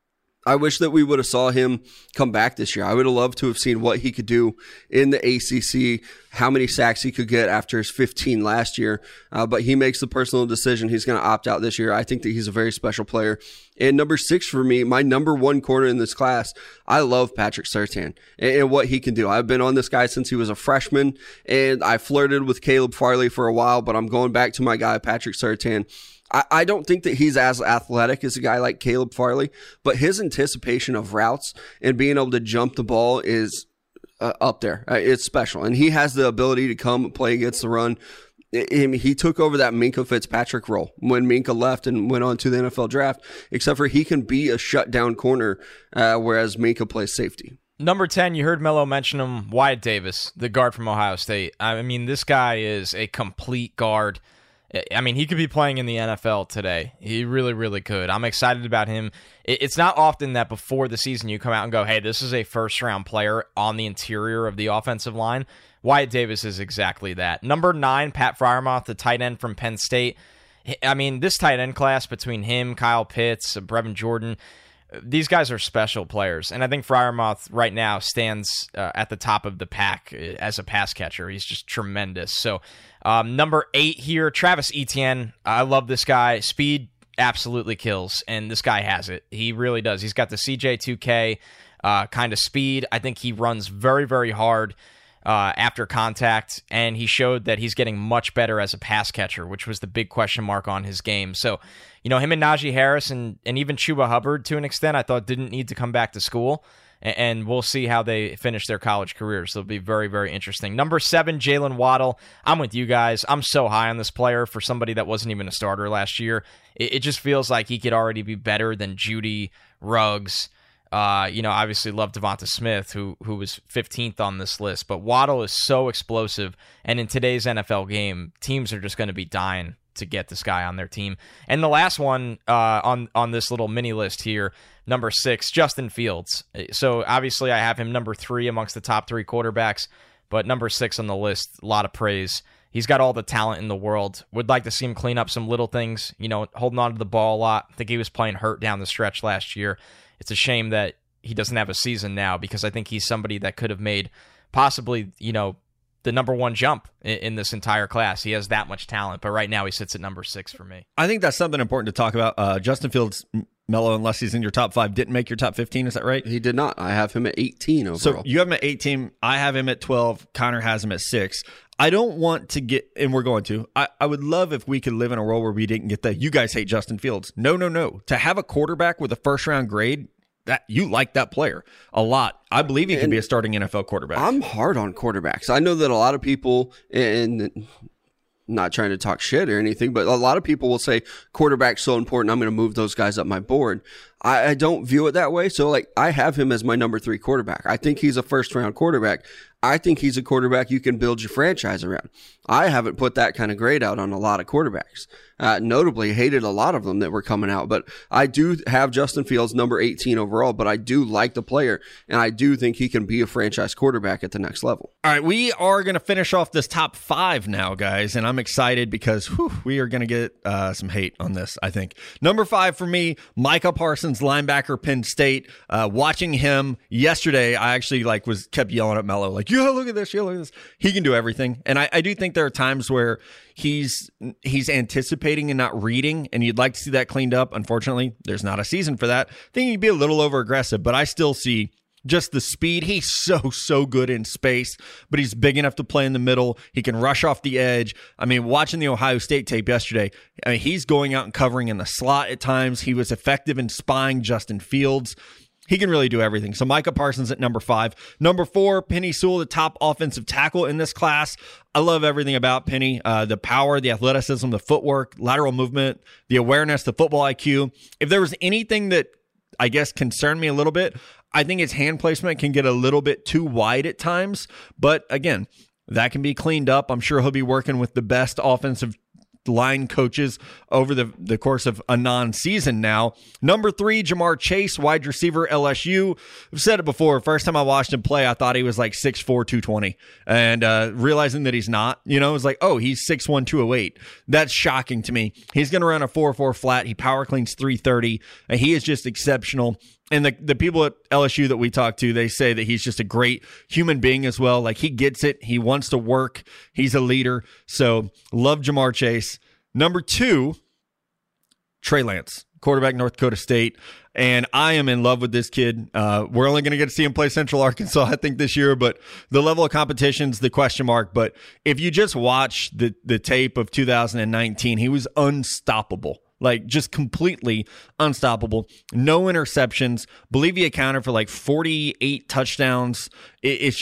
I wish that we would have saw him come back this year. I would have loved to have seen what he could do in the A C C, how many sacks he could get after his fifteen last year. Uh, but he makes the personal decision. He's going to opt out this year. I think that he's a very special player. And number six for me, my number one corner in this class, I love Patrick Surtain and, and what he can do. I've been on this guy since he was a freshman, and I flirted with Caleb Farley for a while, but I'm going back to my guy, Patrick Surtain. I don't think that he's as athletic as a guy like Caleb Farley, but his anticipation of routes and being able to jump the ball is uh, up there. Uh, it's special. And he has the ability to come and play against the run. I mean, he took over that Minkah Fitzpatrick role when Minkah left and went on to the N F L draft, except for he can be a shutdown corner, uh, whereas Minkah plays safety. Number ten, you heard Mello mention him, Wyatt Davis, the guard from Ohio State. I mean, this guy is a complete guard. I mean, he could be playing in the N F L today. He really, really could. I'm excited about him. It's not often that before the season you come out and go, hey, this is a first-round player on the interior of the offensive line. Wyatt Davis is exactly that. Number nine, Pat Freiermuth, the tight end from Penn State. I mean, this tight end class between him, Kyle Pitts, Brevin Jordan, these guys are special players. And I think Freiermuth right now stands uh, at the top of the pack as a pass catcher. He's just tremendous. So um, number eight here, Travis Etienne. I love this guy. Speed absolutely kills, and this guy has it. He really does. He's got the C J two K uh, kind of speed. I think he runs very, very hard uh, after contact, and he showed that he's getting much better as a pass catcher, which was the big question mark on his game. So, you know, him and Najee Harris and, and even Chuba Hubbard, to an extent, I thought didn't need to come back to school. And we'll see how they finish their college careers. It'll be very, very interesting. Number seven, Jalen Waddle. I'm with you guys. I'm so high on this player for somebody that wasn't even a starter last year. It, it just feels like he could already be better than Judy, Ruggs. Uh, you know, obviously love Devonta Smith, who who was fifteenth on this list. But Waddle is so explosive. And in today's N F L game, teams are just going to be dying to get this guy on their team. And the last one uh, on, on this little mini list here, number six, Justin Fields. So obviously I have him number three amongst the top three quarterbacks, but number six on the list, a lot of praise. He's got all the talent in the world. Would like to see him clean up some little things, you know, holding on to the ball a lot. I think he was playing hurt down the stretch last year. It's a shame that he doesn't have a season now, because I think he's somebody that could have made possibly, you know, the number one jump in, in this entire class. He has that much talent, but right now he sits at number six for me. I think that's something important to talk about. Uh, Justin Fields, Mello, unless he's in your top five, didn't make your top fifteen. Is that right? He did not. I have him at eighteen overall. So you have him at eighteen. I have him at twelve. Connor has him at six. I don't want to get, and we're going to, I, I would love if we could live in a world where we didn't get that. You guys hate Justin Fields. No, no, no. To have a quarterback with a first round grade, that you like that player a lot. I believe he can be a starting N F L quarterback. I'm hard on quarterbacks. I know that a lot of people, and not trying to talk shit or anything, but a lot of people will say quarterback's so important, I'm going to move those guys up my board. I, I don't view it that way. So, like, I have him as my number three quarterback. I think he's a first round quarterback. I think he's a quarterback you can build your franchise around. I haven't put that kind of grade out on a lot of quarterbacks. Uh, notably, hated a lot of them that were coming out. But I do have Justin Fields number eighteen overall, but I do like the player, and I do think he can be a franchise quarterback at the next level. All right, we are going to finish off this top five now, guys, and I'm excited because whew, we are going to get uh, some hate on this, I think. Number five for me, Micah Parsons, linebacker, Penn State. Uh, watching him yesterday, I actually like was kept yelling at Mello, like, yeah, look at this, yeah, look at this. He can do everything, and I, I do think there are times where he's he's anticipating and not reading, and you'd like to see that cleaned up. Unfortunately, there's not a season for that. I think he'd be a little over aggressive, but I still see just the speed. He's so, so good in space, but he's big enough to play in the middle. He can rush off the edge. I mean, watching the Ohio State tape yesterday, I mean, he's going out and covering in the slot at times. He was effective in spying Justin Fields. He can really do everything. So Micah Parsons at number five. Number four, Penei Sewell, the top offensive tackle in this class. I love everything about Penny. Uh, the power, the athleticism, the footwork, lateral movement, the awareness, the football I Q. If there was anything that I guess concerned me a little bit, I think his hand placement can get a little bit too wide at times. But again, that can be cleaned up. I'm sure he'll be working with the best offensive line coaches over the, the course of a non-season now. Number three, Jamar Chase, wide receiver, L S U. I've said it before. First time I watched him play, I thought he was like six four, two twenty. And uh, realizing that he's not, you know, it was like, oh, he's six one, two oh eight. That's shocking to me. He's going to run a four four flat. He power cleans three thirty. And he is just exceptional. And the, the people at L S U that we talk to, they say that he's just a great human being as well. Like, he gets it. He wants to work. He's a leader. So, love Jamar Chase. Number two, Trey Lance, quarterback, North Dakota State. And I am in love with this kid. Uh, we're only going to get to see him play Central Arkansas, I think, this year. But the level of competition's the question mark. But if you just watch the, the tape of two thousand nineteen, he was unstoppable. Like, just completely unstoppable. No interceptions. Believe he accounted for like forty-eight touchdowns. It, it's just,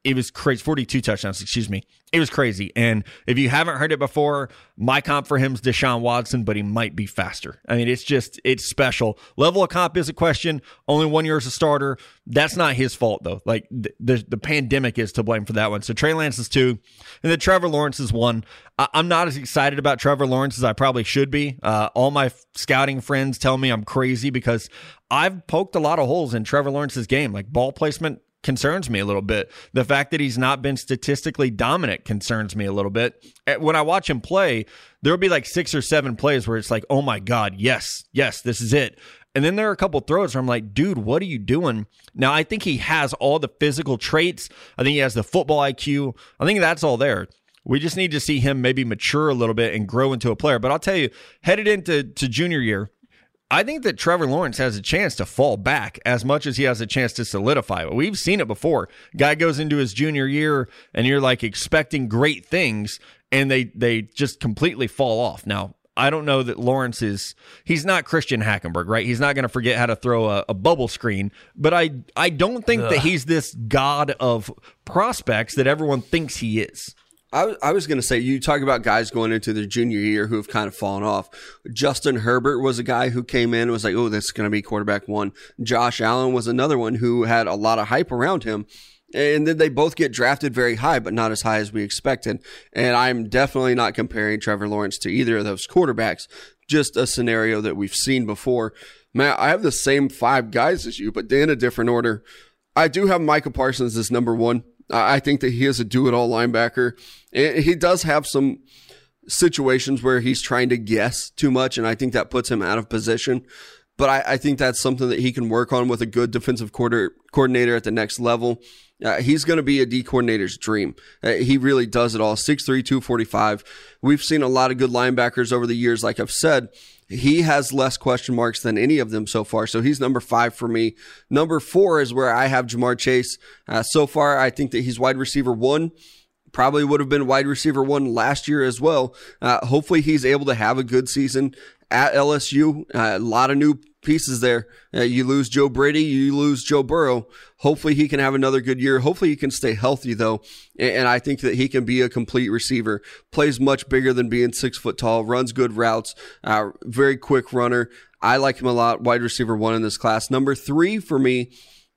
it was crazy. forty-two touchdowns, excuse me. It was crazy. And if you haven't heard it before, my comp for him is Deshaun Watson, but he might be faster. I mean, it's just, it's special. Level of comp is a question. Only one year as a starter. That's not his fault, though. Like, the, the, the pandemic is to blame for that one. So Trey Lance is two. And then Trevor Lawrence is one. I, I'm not as excited about Trevor Lawrence as I probably should be. Uh, all my scouting friends tell me I'm crazy because I've poked a lot of holes in Trevor Lawrence's game. Like, ball placement concerns me a little bit. The fact that he's not been statistically dominant concerns me a little bit. When I watch him play, there'll be like six or seven plays where it's like, oh my God, yes, yes, this is it. And then there are a couple throws where I'm like, dude, what are you doing? Now, I think he has all the physical traits. I think he has the football I Q. I think that's all there. We just need to see him maybe mature a little bit and grow into a player. But I'll tell you, headed into to junior year, I think that Trevor Lawrence has a chance to fall back as much as he has a chance to solidify. We've seen it before. Guy goes into his junior year and you're like expecting great things and they they just completely fall off. Now, I don't know that Lawrence is, he's not Christian Hackenberg, right? He's not going to forget how to throw a, a bubble screen, but I, I don't think Ugh. that he's this god of prospects that everyone thinks he is. I, I was going to say, you talk about guys going into their junior year who have kind of fallen off. Justin Herbert was a guy who came in and was like, oh, this is going to be quarterback one. Josh Allen was another one who had a lot of hype around him. And then they both get drafted very high, but not as high as we expected. And I'm definitely not comparing Trevor Lawrence to either of those quarterbacks. Just a scenario that we've seen before. Matt, I have the same five guys as you, but in a different order. I do have Micah Parsons as number one. I think that he is a do-it-all linebacker. He does have some situations where he's trying to guess too much, and I think that puts him out of position. But I, I think that's something that he can work on with a good defensive quarter, coordinator at the next level. Uh, he's going to be a D coordinator's dream. Uh, he really does it all. six three, two forty-five. We've seen a lot of good linebackers over the years. Like I've said, he has less question marks than any of them so far. So he's number five for me. Number four is where I have Jamar Chase. Uh, so far, I think that he's wide receiver one. Probably would have been wide receiver one last year as well. Uh, hopefully he's able to have a good season at L S U. Uh, a lot of new pieces there. Uh, you lose Joe Brady, you lose Joe Burrow. Hopefully he can have another good year. Hopefully he can stay healthy though. And, and I think that he can be a complete receiver. Plays much bigger than being six foot tall, runs good routes, uh, very quick runner. I like him a lot. Wide receiver one in this class. Number three for me,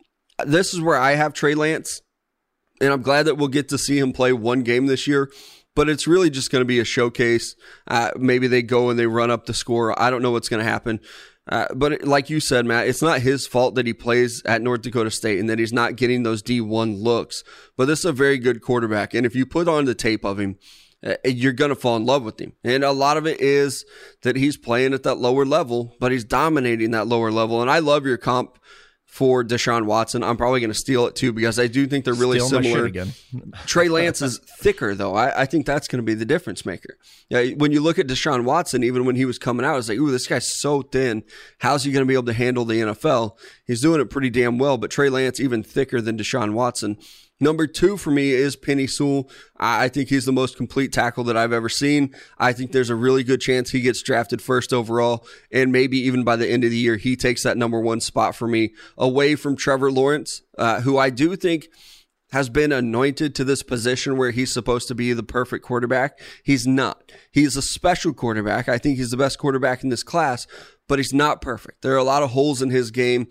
this is where I have Trey Lance. And I'm glad that we'll get to see him play one game this year. But it's really just going to be a showcase. Uh, maybe they go and they run up the score. I don't know what's going to happen. Uh, but it, like you said, Matt, it's not his fault that he plays at North Dakota State and that he's not getting those D one looks. But this is a very good quarterback. And if you put on the tape of him, uh, you're going to fall in love with him. And a lot of it is that he's playing at that lower level, but he's dominating that lower level. And I love your comp for Deshaun Watson. I'm probably going to steal it too because I do think they're really Steal similar. My shit again. Trey Lance is thicker though. I, I think that's going to be the difference maker. Yeah, when you look at Deshaun Watson, even when he was coming out, it's like, ooh, this guy's so thin. How's he going to be able to handle the N F L? He's doing it pretty damn well, but Trey Lance even thicker than Deshaun Watson. Number two for me is Penei Sewell. I think he's the most complete tackle that I've ever seen. I think there's a really good chance he gets drafted first overall, and maybe even by the end of the year, he takes that number one spot for me away from Trevor Lawrence, uh, who I do think has been anointed to this position where he's supposed to be the perfect quarterback. He's not. He's a special quarterback. I think he's the best quarterback in this class, but he's not perfect. There are a lot of holes in his game.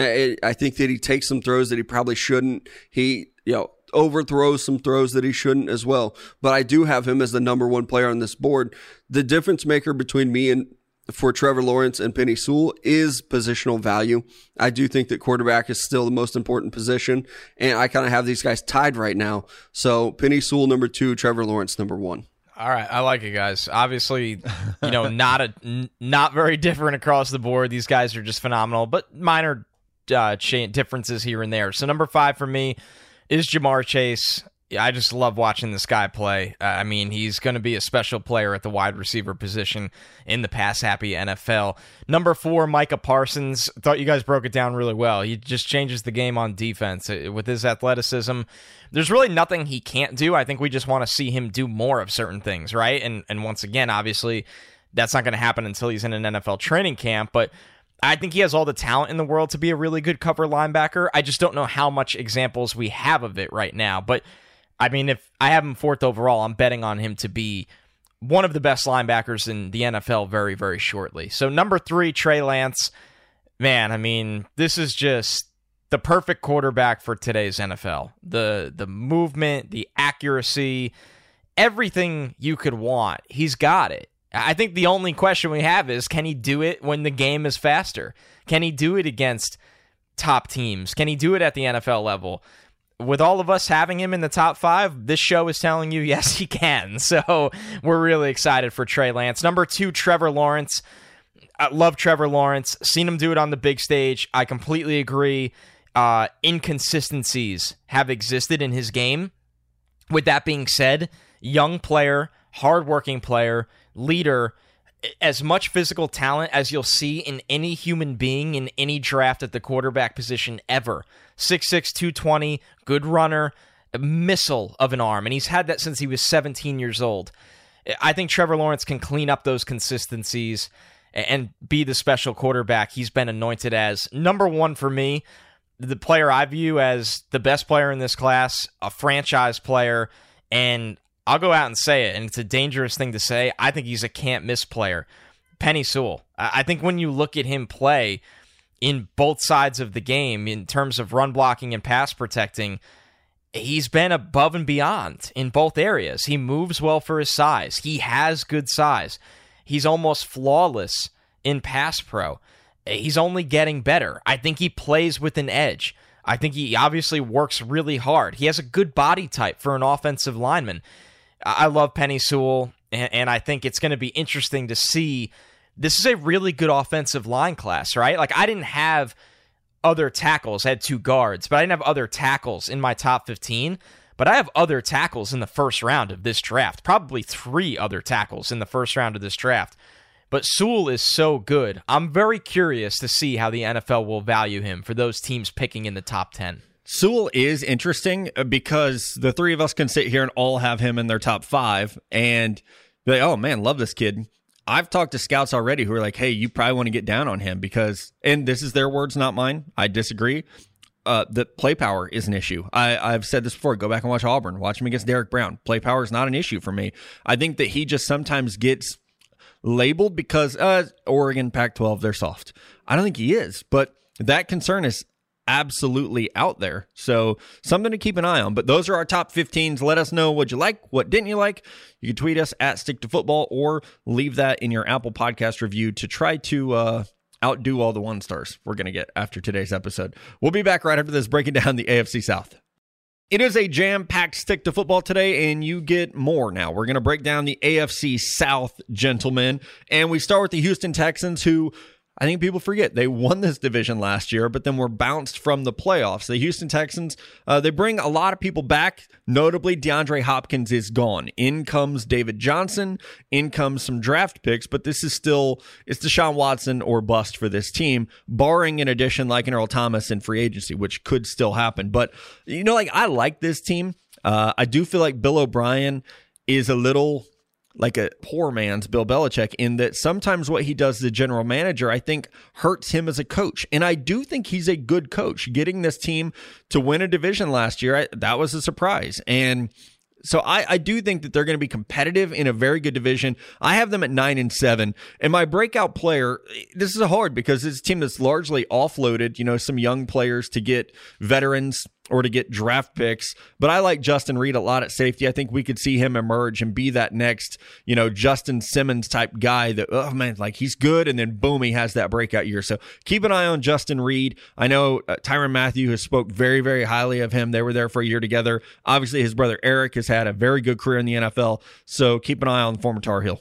I think that he takes some throws that he probably shouldn't. He, you know, overthrows some throws that he shouldn't as well. But I do have him as the number one player on this board. The difference maker between me and for Trevor Lawrence and Penei Sewell is positional value. I do think that quarterback is still the most important position, and I kind of have these guys tied right now. So Penei Sewell number two, Trevor Lawrence number one. All right, I like it, guys. Obviously, you know, not a n- not very different across the board. These guys are just phenomenal, but minor uh, cha- differences here and there. So number five for me is Jamar Chase. I just love watching this guy play. Uh, I mean, he's going to be a special player at the wide receiver position in the pass-happy N F L. Number four, Micah Parsons. Thought you guys broke it down really well. He just changes the game on defense. With his athleticism, there's really nothing he can't do. I think we just want to see him do more of certain things, right? And and once again, obviously, that's not going to happen until he's in an N F L training camp, but I think he has all the talent in the world to be a really good cover linebacker. I just don't know how much examples we have of it right now. But, I mean, if I have him fourth overall, I'm betting on him to be one of the best linebackers in the N F L very, very shortly. So, number three, Trey Lance. Man, I mean, this is just the perfect quarterback for today's N F L. The the movement, the accuracy, everything you could want, he's got it. I think the only question we have is, can he do it when the game is faster? Can he do it against top teams? Can he do it at the N F L level? With all of us having him in the top five, this show is telling you, yes, he can. So we're really excited for Trey Lance. Number two, Trevor Lawrence. I love Trevor Lawrence. Seen him do it on the big stage. I completely agree. Uh, inconsistencies have existed in his game. With that being said, young player, hardworking player, leader, as much physical talent as you'll see in any human being in any draft at the quarterback position ever. six six, two twenty, good runner, a missile of an arm, and he's had that since he was seventeen years old. I think Trevor Lawrence can clean up those consistencies and be the special quarterback he's been anointed as. Number one for me, the player I view as the best player in this class, a franchise player, and I'll go out and say it, and it's a dangerous thing to say. I think he's a can't-miss player. Penei Sewell. I think when you look at him play in both sides of the game, in terms of run blocking and pass protecting, he's been above and beyond in both areas. He moves well for his size. He has good size. He's almost flawless in pass pro. He's only getting better. I think he plays with an edge. I think he obviously works really hard. He has a good body type for an offensive lineman. I love Penei Sewell, and I think it's going to be interesting to see. This is a really good offensive line class, right? Like, I didn't have other tackles. I had two guards, but I didn't have other tackles in my top fifteen. But I have other tackles in the first round of this draft, probably three other tackles in the first round of this draft. But Sewell is so good. I'm very curious to see how the N F L will value him for those teams picking in the top ten. Sewell is interesting because the three of us can sit here and all have him in their top five and be like, oh man, love this kid. I've talked to scouts already who are like, hey, you probably want to get down on him because, and this is their words, not mine. I disagree. Uh, the play power is an issue. I, I've said this before. Go back and watch Auburn. Watch him against Derek Brown. Play power is not an issue for me. I think that he just sometimes gets labeled because uh, Oregon, Pac twelve, they're soft. I don't think he is, but that concern is absolutely out there. So something to keep an eye on. But those are our top fifteens. Let us know what you like, what didn't you like. You can tweet us at Stick to Football or leave that in your Apple Podcast review to try to uh, outdo all the one stars we're going to get after today's episode. We'll be back right after this, breaking down the A F C South. It is a jam-packed Stick to Football today, and you get more now. We're going to break down the A F C South, gentlemen, and we start with the Houston Texans, who I think people forget they won this division last year, but then were bounced from the playoffs. The Houston Texans, uh, they bring a lot of people back. Notably, DeAndre Hopkins is gone. In comes David Johnson. In comes some draft picks, but this is still, it's Deshaun Watson or bust for this team, barring an addition like an Earl Thomas in free agency, which could still happen. But, you know, like, I like this team. Uh, I do feel like Bill O'Brien is a little like a poor man's Bill Belichick in that sometimes what he does as a general manager, I think, hurts him as a coach. And I do think he's a good coach. Getting this team to win a division last year, I, that was a surprise. And so I, I do think that they're going to be competitive in a very good division. I have them at nine and seven. And my breakout player, this is hard because it's a team that's largely offloaded, you know, some young players to get veterans or to get draft picks. But I like Justin Reed a lot at safety. I think we could see him emerge and be that next, you know, Justin Simmons type guy that, oh man, like he's good. And then boom, he has that breakout year. So keep an eye on Justin Reed. I know uh, Tyrann Mathieu has spoke very, very highly of him. They were there for a year together. Obviously, his brother Eric has had a very good career in the N F L. So keep an eye on the former Tar Heel.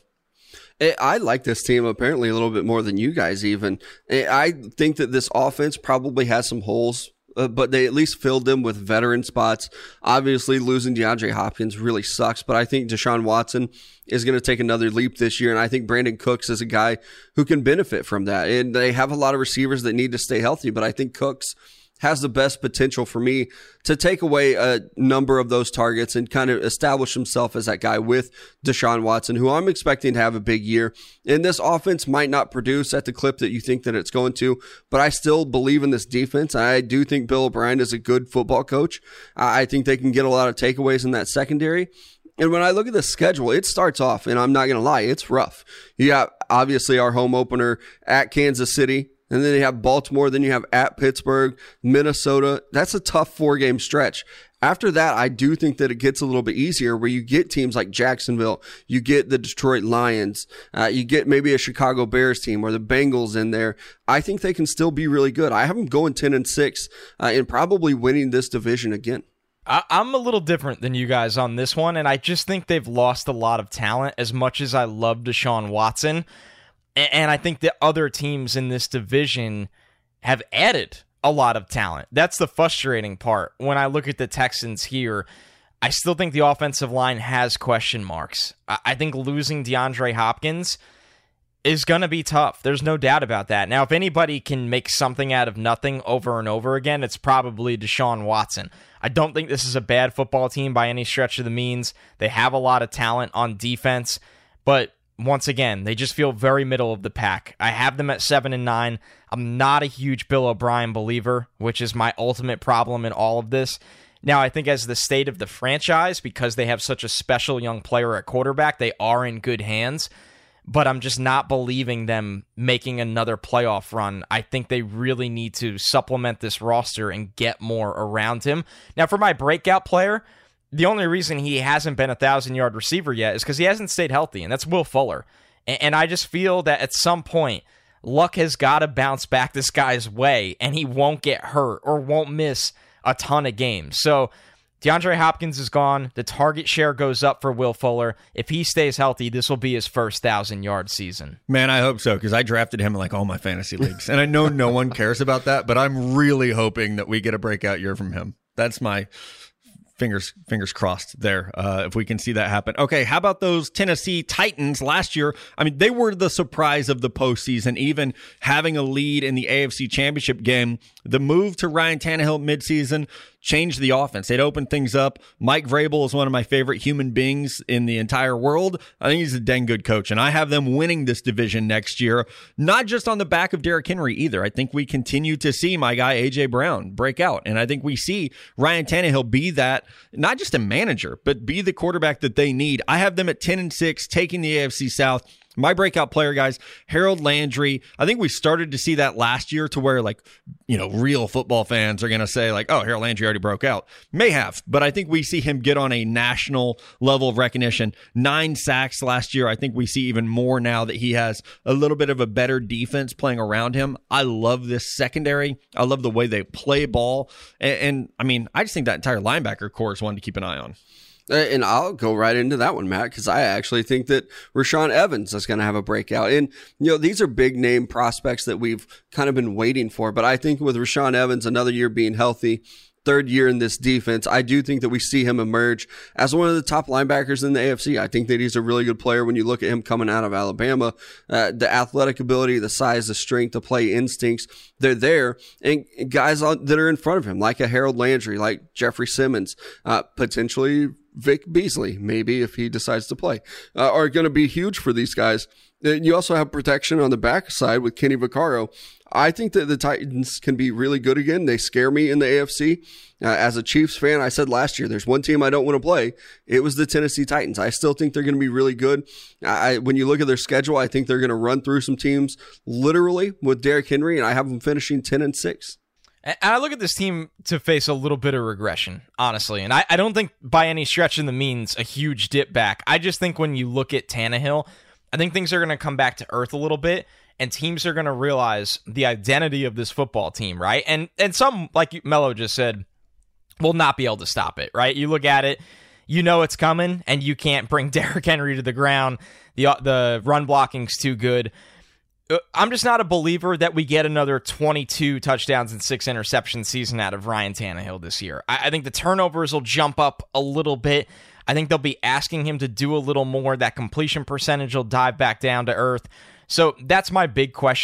I like this team apparently a little bit more than you guys even. I think that this offense probably has some holes, Uh, but they at least filled them with veteran spots. Obviously, losing DeAndre Hopkins really sucks, but I think Deshaun Watson is going to take another leap this year, and I think Brandon Cooks is a guy who can benefit from that. And they have a lot of receivers that need to stay healthy, but I think Cooks has the best potential for me to take away a number of those targets and kind of establish himself as that guy with Deshaun Watson, who I'm expecting to have a big year. And this offense might not produce at the clip that you think that it's going to, but I still believe in this defense. I do think Bill O'Brien is a good football coach. I think they can get a lot of takeaways in that secondary. And when I look at the schedule, it starts off, and I'm not going to lie, it's rough. You got obviously our home opener at Kansas City, and then you have Baltimore, then you have at Pittsburgh, Minnesota. That's a tough four-game stretch. After that, I do think that it gets a little bit easier where you get teams like Jacksonville, you get the Detroit Lions, uh, you get maybe a Chicago Bears team or the Bengals in there. I think they can still be really good. I have them going ten and six uh, and probably winning this division again. I, I'm a little different than you guys on this one, and I just think they've lost a lot of talent as much as I love Deshaun Watson. And I think the other teams in this division have added a lot of talent. That's the frustrating part. When I look at the Texans here, I still think the offensive line has question marks. I think losing DeAndre Hopkins is going to be tough. There's no doubt about that. Now, if anybody can make something out of nothing over and over again, it's probably Deshaun Watson. I don't think this is a bad football team by any stretch of the means. They have a lot of talent on defense, but once again, they just feel very middle of the pack. I have them at seven and nine. I'm not a huge Bill O'Brien believer, which is my ultimate problem in all of this. Now, I think as the state of the franchise, because they have such a special young player at quarterback, they are in good hands. But I'm just not believing them making another playoff run. I think they really need to supplement this roster and get more around him. Now, for my breakout player, the only reason he hasn't been a thousand-yard receiver yet is because he hasn't stayed healthy, and that's Will Fuller. And, and I just feel that at some point, luck has got to bounce back this guy's way, and he won't get hurt or won't miss a ton of games. So DeAndre Hopkins is gone. The target share goes up for Will Fuller. If he stays healthy, this will be his first thousand-yard season. Man, I hope so, because I drafted him in like all my fantasy leagues. And I know no one cares about that, but I'm really hoping that we get a breakout year from him. That's my fingers fingers crossed there, uh, if we can see that happen. Okay, how about those Tennessee Titans last year? I mean, they were the surprise of the postseason, even having a lead in the A F C Championship game. The move to Ryan Tannehill midseason changed the offense. It opened things up. Mike Vrabel is one of my favorite human beings in the entire world. I think he's a dang good coach, and I have them winning this division next year, not just on the back of Derrick Henry either. I think we continue to see my guy A J Brown break out, and I think we see Ryan Tannehill be that, not just a manager, but be the quarterback that they need. I have them at ten and six, taking the A F C South. My breakout player, guys, Harold Landry. I think we started to see that last year to where, like, you know, real football fans are going to say, like, oh, Harold Landry already broke out. May have, but I think we see him get on a national level of recognition. Nine sacks last year. I think we see even more now that he has a little bit of a better defense playing around him. I love this secondary. I love the way they play ball. And, and I mean, I just think that entire linebacker core is one to keep an eye on. And I'll go right into that one, Matt, because I actually think that Rashaan Evans is going to have a breakout. And, you know, these are big name prospects that we've kind of been waiting for. But I think with Rashaan Evans, another year being healthy, third year in this defense, I do think that we see him emerge as one of the top linebackers in the A F C. I think that he's a really good player when you look at him coming out of Alabama. Uh, the athletic ability, the size, the strength, the play instincts, they're there. And guys that are in front of him, like a Harold Landry, like Jeffrey Simmons, uh, potentially Vic Beasley, maybe if he decides to play, uh, are going to be huge for these guys. And you also have protection on the backside with Kenny Vaccaro. I think that the Titans can be really good again. They scare me in the A F C. Uh, as a Chiefs fan, I said last year, there's one team I don't want to play. It was the Tennessee Titans. I still think they're going to be really good. I, when you look at their schedule, I think they're going to run through some teams literally with Derrick Henry, and I have them finishing ten and six. And I look at this team to face a little bit of regression, honestly. And I, I don't think by any stretch in the means a huge dip back. I just think when you look at Tannehill, I think things are going to come back to earth a little bit, and teams are going to realize the identity of this football team, right? And and some, like Mello just said, will not be able to stop it, right? You look at it, you know it's coming, and you can't bring Derrick Henry to the ground. The, the run blocking's too good. I'm just not a believer that we get another twenty-two touchdowns and six interception season out of Ryan Tannehill this year. I, I think the turnovers will jump up a little bit. I think they'll be asking him to do a little more. That completion percentage will dive back down to earth. So that's my big question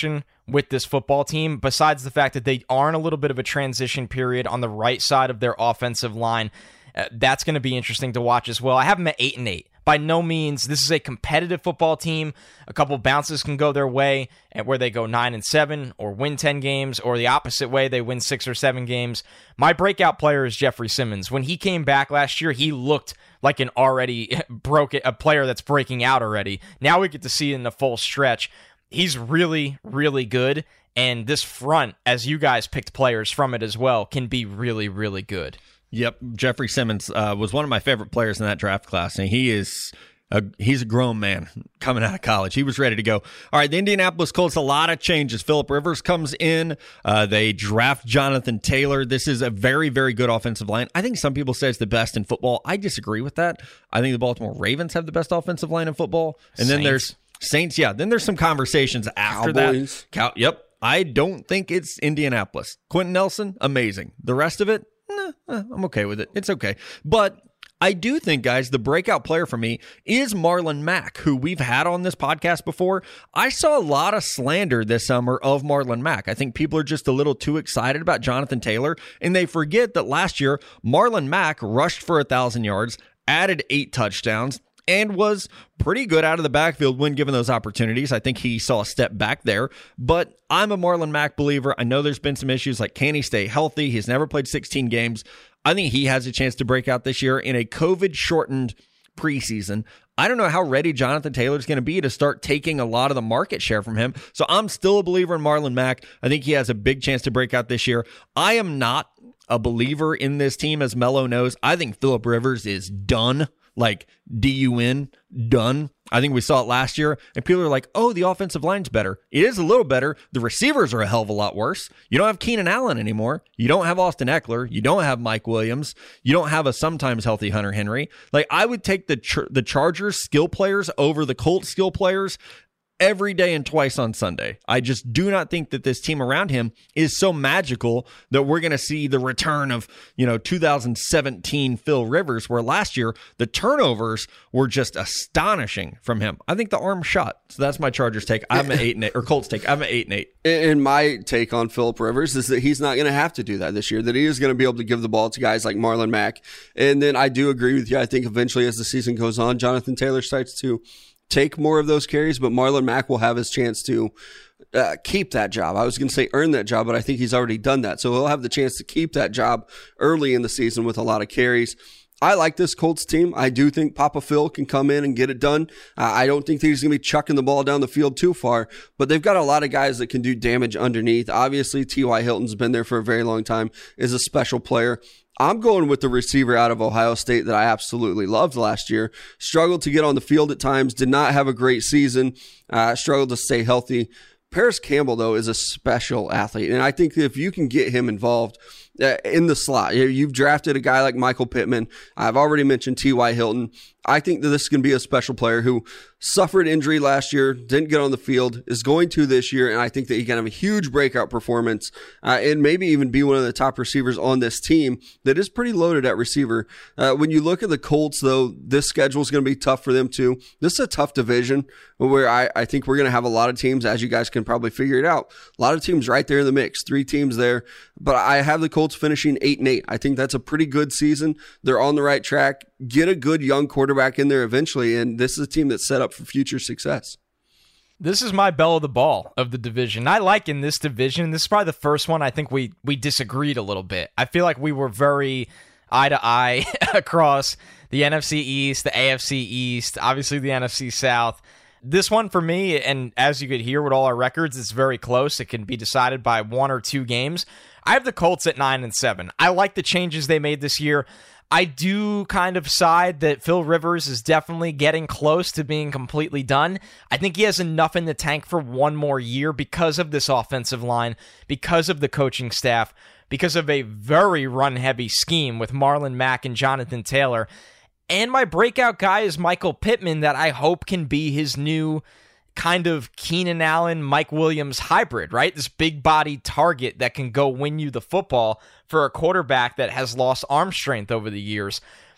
with this football team, besides the fact that they are in a little bit of a transition period on the right side of their offensive line. Uh, that's going to be interesting to watch as well. I have them at eight and eight. By no means, this is a competitive football team. A couple bounces can go their way, and where they go nine and seven, or win ten games, or the opposite way, they win six or seven games. My breakout player is Jeffrey Simmons. When he came back last year, he looked like an already broke a player that's breaking out already. Now we get to see it in the full stretch. He's really, really good, and this front, as you guys picked players from it as well, can be really, really good. Yep, Jeffrey Simmons uh, was one of my favorite players in that draft class, and he is a, he's a grown man coming out of college. He was ready to go. All right, the Indianapolis Colts, a lot of changes. Phillip Rivers comes in. Uh, they draft Jonathan Taylor. This is a very, very good offensive line. I think some people say it's the best in football. I disagree with that. I think the Baltimore Ravens have the best offensive line in football. And then Saints. there's Saints, yeah. Then there's some conversations after Cowboys. that. Cow- yep. I don't think it's Indianapolis. Quentin Nelson, amazing. The rest of it, nah, eh, I'm okay with it. It's okay. But I do think, guys, the breakout player for me is Marlon Mack, who we've had on this podcast before. I saw a lot of slander this summer of Marlon Mack. I think people are just a little too excited about Jonathan Taylor, and they forget that last year, Marlon Mack rushed for one thousand yards, added eight touchdowns, and was pretty good out of the backfield when given those opportunities. I think he saw a step back there, but I'm a Marlon Mack believer. I know there's been some issues like, can he stay healthy? He's never played sixteen games. I think he has a chance to break out this year in a COVID-shortened preseason. I don't know how ready Jonathan Taylor's going to be to start taking a lot of the market share from him. So I'm still a believer in Marlon Mack. I think he has a big chance to break out this year. I am not a believer in this team, as Mello knows. I think Phillip Rivers is done. Like D U N, done. I think we saw it last year, and people are like, oh, the offensive line's better. It is a little better. The receivers are a hell of a lot worse. You don't have Keenan Allen anymore. You don't have Austin Eckler. You don't have Mike Williams. You don't have a sometimes healthy Hunter Henry. Like, I would take the Ch- the Chargers skill players over the Colts skill players every day and twice on Sunday. I just do not think that this team around him is so magical that we're going to see the return of, you know, two thousand seventeen Phil Rivers, where last year the turnovers were just astonishing from him. I think the arm shot. So that's my Chargers take. I'm an eight and eight, or Colts take. I'm an eight and eight. And my take on Phillip Rivers is that he's not going to have to do that this year, that he is going to be able to give the ball to guys like Marlon Mack. And then I do agree with you. I think eventually as the season goes on, Jonathan Taylor starts to take more of those carries, but Marlon Mack will have his chance to uh, keep that job. I was going to say earn that job, but I think he's already done that. So he'll have the chance to keep that job early in the season with a lot of carries. I like this Colts team. I do think Papa Phil can come in and get it done. Uh, I don't think that he's going to be chucking the ball down the field too far, but they've got a lot of guys that can do damage underneath. Obviously, T Y. Hilton's been there for a very long time, is a special player. I'm going with the receiver out of Ohio State that I absolutely loved last year. Struggled to get on the field at times, did not have a great season, uh, struggled to stay healthy. Paris Campbell, though, is a special athlete, and I think if you can get him involved uh, in the slot, you've drafted a guy like Michael Pittman. I've already mentioned T Y. Hilton. I think that this can be a special player who suffered injury last year, didn't get on the field, is going to this year, and I think that he can have a huge breakout performance uh, and maybe even be one of the top receivers on this team that is pretty loaded at receiver. Uh, when you look at the Colts, though, this schedule is going to be tough for them too. This is a tough division where I, I think we're going to have a lot of teams, as you guys can probably figure it out, a lot of teams right there in the mix, three teams there, but I have the Colts finishing eight and eight. I think that's a pretty good season. They're on the right track. Get a good young quarterback in there eventually, and this is a team that's set up for future success. This is my bell of the ball of the division. I like in this division, this is probably the first one I think we we disagreed a little bit. I feel like we were very eye to eye across the N F C East, the A F C East, obviously the N F C South. This one for me, and as you could hear with all our records, it's very close. It can be decided by one or two games. I have the Colts at nine and seven. I like the changes they made this year. I do kind of side that Phil Rivers is definitely getting close to being completely done. I think he has enough in the tank for one more year because of this offensive line, because of the coaching staff, because of a very run-heavy scheme with Marlon Mack and Jonathan Taylor. And my breakout guy is Michael Pittman, that I hope can be his new kind of Keenan Allen, Mike Williams hybrid, right? This big-bodied target that can go win you the football for a quarterback that has lost arm strength over the years.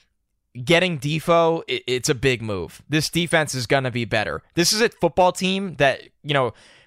Getting Defoe, it's a big move. This defense is going to be better. This is a football team that, you know,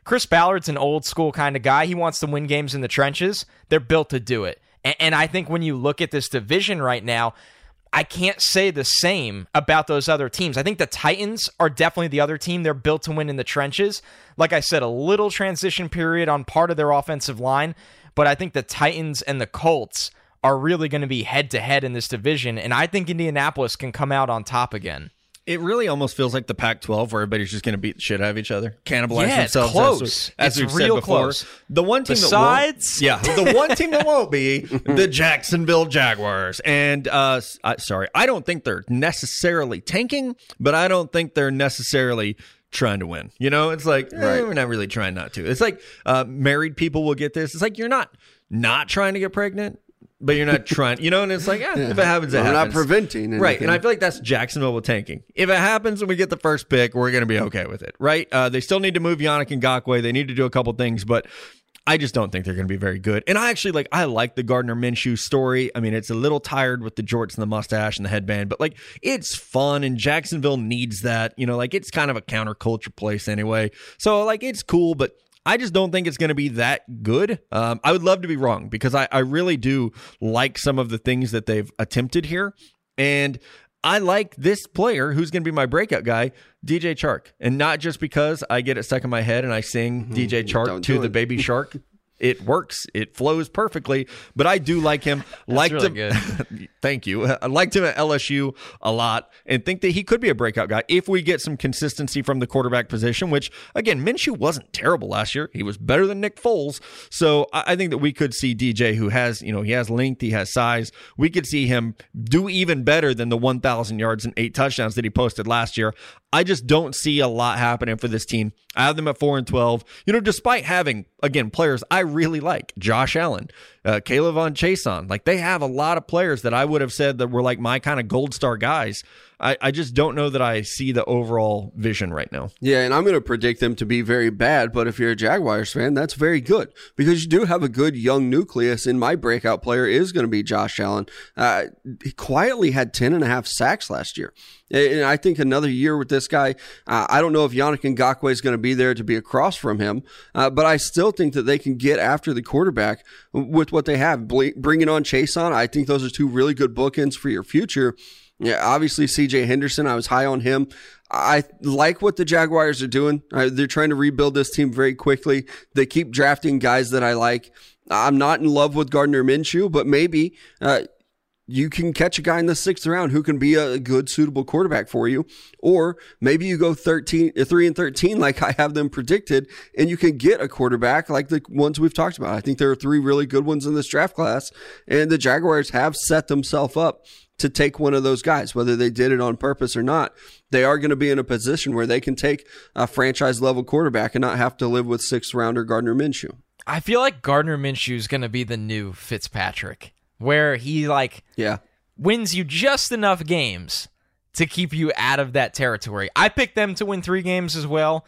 Chris Ballard's an old school kind of guy. He wants to win games in the trenches. They're built to do it. And, and I think when you look at this division right now, I can't say the same about those other teams. I think the Titans are definitely the other team. They're built to win in the trenches. Like I said, a little transition period on part of their offensive line, but I think the Titans and the Colts are really going to be head-to-head in this division, and I think Indianapolis can come out on top again. It really almost feels like the Pac twelve where everybody's just going to beat the shit out of each other, cannibalize yeah, themselves. Close. As, as it's we've real said before. Close. The one team Besides, that won't, yeah, the one team that won't be the Jacksonville Jaguars. And uh, I, sorry, I don't think they're necessarily tanking, but I don't think they're necessarily trying to win. You know, it's like eh, right. we're not really trying not to. It's like uh, married people will get this. It's like you're not not trying to get pregnant, but you're not trying, you know, and it's like, eh, yeah. if it happens, it we're happens. not preventing anything. Right, and I feel like that's Jacksonville with tanking. If it happens and we get the first pick, we're going to be okay with it, right? Uh, they still need to move Yannick Ngakoue. They need to do a couple things, but I just don't think they're going to be very good. And I actually, like, I like the Gardner Minshew story. I mean, it's a little tired with the jorts and the mustache and the headband, but, like, it's fun, and Jacksonville needs that. You know, like, it's kind of a counterculture place anyway. So, like, it's cool, but I just don't think it's going to be that good. Um, I would love to be wrong because I, I really do like some of the things that they've attempted here. And I like this player who's going to be my breakout guy, D J Chark. And not just because I get it stuck in my head and I sing mm-hmm. D J Chark Don't to do the it. baby shark. It works. It flows perfectly. But I do like him. Liked really him. Good. Thank you. I liked him at L S U a lot and think that he could be a breakout guy if we get some consistency from the quarterback position, which, again, Minshew wasn't terrible last year. He was better than Nick Foles. So I think that we could see D J, who has, you know, he has length, he has size. We could see him do even better than the one thousand yards and eight touchdowns that he posted last year. I just don't see a lot happening for this team. I have them at four and twelve. You know, despite having, again, players I really like, Josh Allen, uh, Caleb Von Chason. Like, they have a lot of players that I would have said that were like my kind of gold star guys. I, I just don't know that I see the overall vision right now. Yeah, and I'm going to predict them to be very bad, but if you're a Jaguars fan, that's very good because you do have a good young nucleus, and my breakout player is going to be Josh Allen. Uh, he quietly had ten and a half sacks last year. And I think another year with this guy, uh, I don't know if Yannick Ngakoue is going to be there to be across from him, uh, but I still think that they can get after the quarterback with what they have. Bringing on Chason, I think those are two really good bookends for your future. Yeah, obviously C J Henderson, I was high on him. I like what the Jaguars are doing. Uh, they're trying to rebuild this team very quickly. They keep drafting guys that I like. I'm not in love with Gardner Minshew, but maybe uh, you can catch a guy in the sixth round who can be a good, suitable quarterback for you. Or maybe you go thirteen, three and thirteen like I have them predicted, and you can get a quarterback like the ones we've talked about. I think there are three really good ones in this draft class, and the Jaguars have set themselves up to take one of those guys, whether they did it on purpose or not. They are going to be in a position where they can take a franchise-level quarterback and not have to live with sixth-rounder Gardner Minshew. I feel like Gardner Minshew is going to be the new Fitzpatrick, where he like yeah. wins you just enough games to keep you out of that territory. I picked them to win three games as well.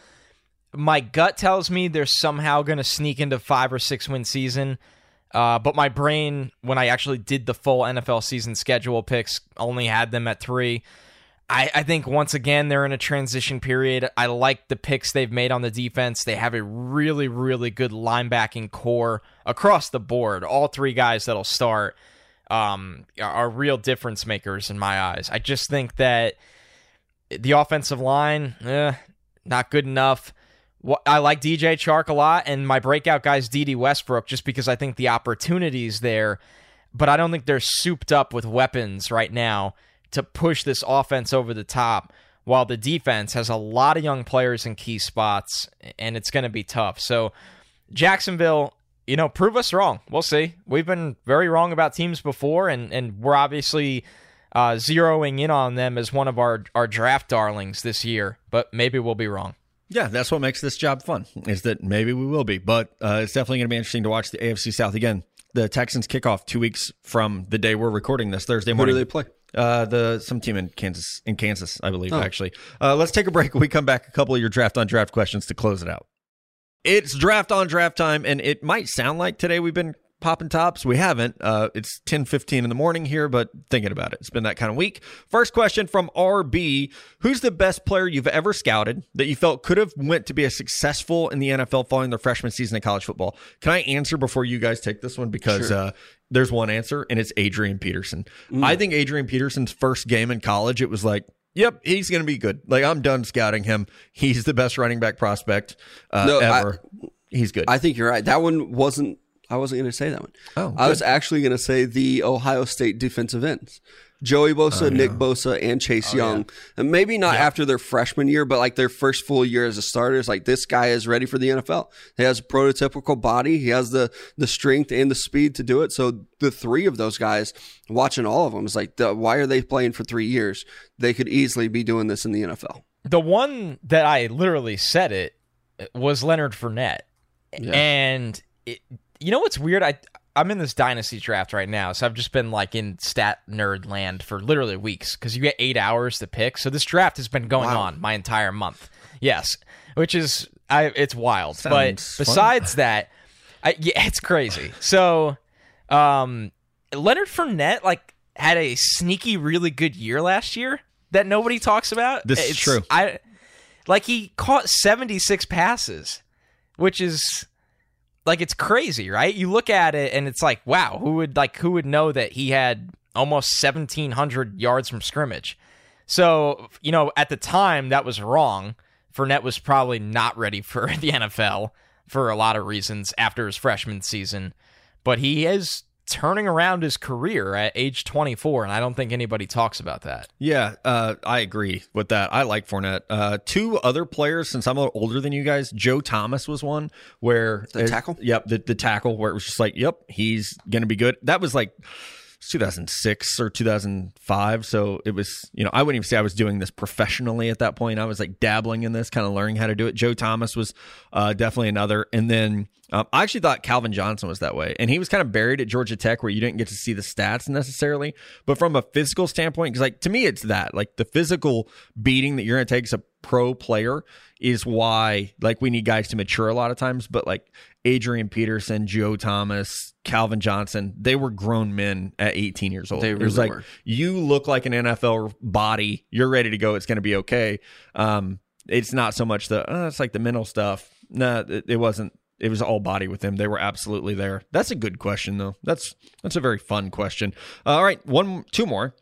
My gut tells me they're somehow going to sneak into five or six win season. Uh, but my brain, when I actually did the full N F L season schedule picks, only had them at three. I, I think, once again, they're in a transition period. I like the picks they've made on the defense. They have a really, really good linebacking core across the board. All three guys that'll start um, are real difference makers in my eyes. I just think that the offensive line, eh, not good enough. I like D J Chark a lot, and my breakout guy is D D Westbrook just because I think the opportunity's there, but I don't think they're souped up with weapons right now to push this offense over the top, while the defense has a lot of young players in key spots, and it's going to be tough. So Jacksonville, you know, prove us wrong. We'll see. We've been very wrong about teams before, and, and we're obviously uh, zeroing in on them as one of our, our draft darlings this year, but maybe we'll be wrong. Yeah, that's what makes this job fun, is that maybe we will be. But uh, it's definitely going to be interesting to watch the A F C South again. The Texans kick off two weeks from the day we're recording this, Thursday morning. Who do they play? Uh, the some team in Kansas, in Kansas, I believe, oh. actually. Uh, let's take a break. When we come back, a couple of your draft on draft questions to close it out. It's draft on draft time, and it might sound like today we've been popping tops? We haven't. Uh, it's ten fifteen in the morning here, but thinking about it. It's been that kind of week. First question from R B. Who's the best player you've ever scouted that you felt could have went to be a successful in the N F L following their freshman season of college football? Can I answer before you guys take this one? Because sure. uh, there's one answer, and it's Adrian Peterson. Mm. I think Adrian Peterson's first game in college, it was like, yep, he's going to be good. Like, I'm done scouting him. He's the best running back prospect uh, no, ever. I, he's good. I think you're right. That one wasn't, I wasn't going to say that one. Oh, I good. was actually going to say the Ohio State defensive ends. Joey Bosa, Oh, yeah. Nick Bosa, and Chase Oh, Young. yeah. And maybe not Yeah. after their freshman year, but like their first full year as a starter. It's like, this guy is ready for the N F L. He has a prototypical body. He has the the strength and the speed to do it. So the three of those guys, watching all of them, is like, the, why are they playing for three years? They could easily be doing this in the N F L. The one that I literally said it was Leonard Fournette. Yeah. And it, you know what's weird? I I'm in this dynasty draft right now, so I've just been like in stat nerd land for literally weeks because you get eight hours to pick. So this draft has been going Wow. on my entire month. Yes, which is I it's wild. Sounds but fun. besides that, I, yeah, it's crazy. So um, Leonard Fournette like had a sneaky, really good year last year that nobody talks about. This is It's- true. I like he caught seventy-six passes, which is. Like, it's crazy, right? You look at it and it's like, wow, who would like who would know that he had almost seventeen hundred yards from scrimmage? So, you know, at the time that was wrong. Fournette was probably not ready for the N F L for a lot of reasons after his freshman season, but he is turning around his career at age twenty-four, and I don't think anybody talks about that. Yeah, uh, I agree with that. I like Fournette. Uh, two other players, since I'm a little older than you guys, Joe Thomas was one where... The it- tackle? Yep, the, the tackle where it was just like, yep, he's going to be good. That was like two thousand six or two thousand five, so it was, you know, I wouldn't even say I was doing this professionally at that point. I was like dabbling in this, kind of learning how to do it. Joe Thomas was uh, definitely another. And then um, I actually thought Calvin Johnson was that way. And he was kind of buried at Georgia Tech where you didn't get to see the stats necessarily. But from a physical standpoint, because like to me, it's that like the physical beating that you're going to take as a pro player is why like we need guys to mature a lot of times. But like Adrian Peterson, Joe Thomas, Calvin Johnson, they were grown men at eighteen years old. They It was really like, were. you look like an N F L body. You're ready to go. It's going to be okay. Um, it's not so much the, oh, it's like the mental stuff. No, it, it wasn't. It was all body with them. They were absolutely there. That's a good question, though. That's that's a very fun question. All right, one, two more.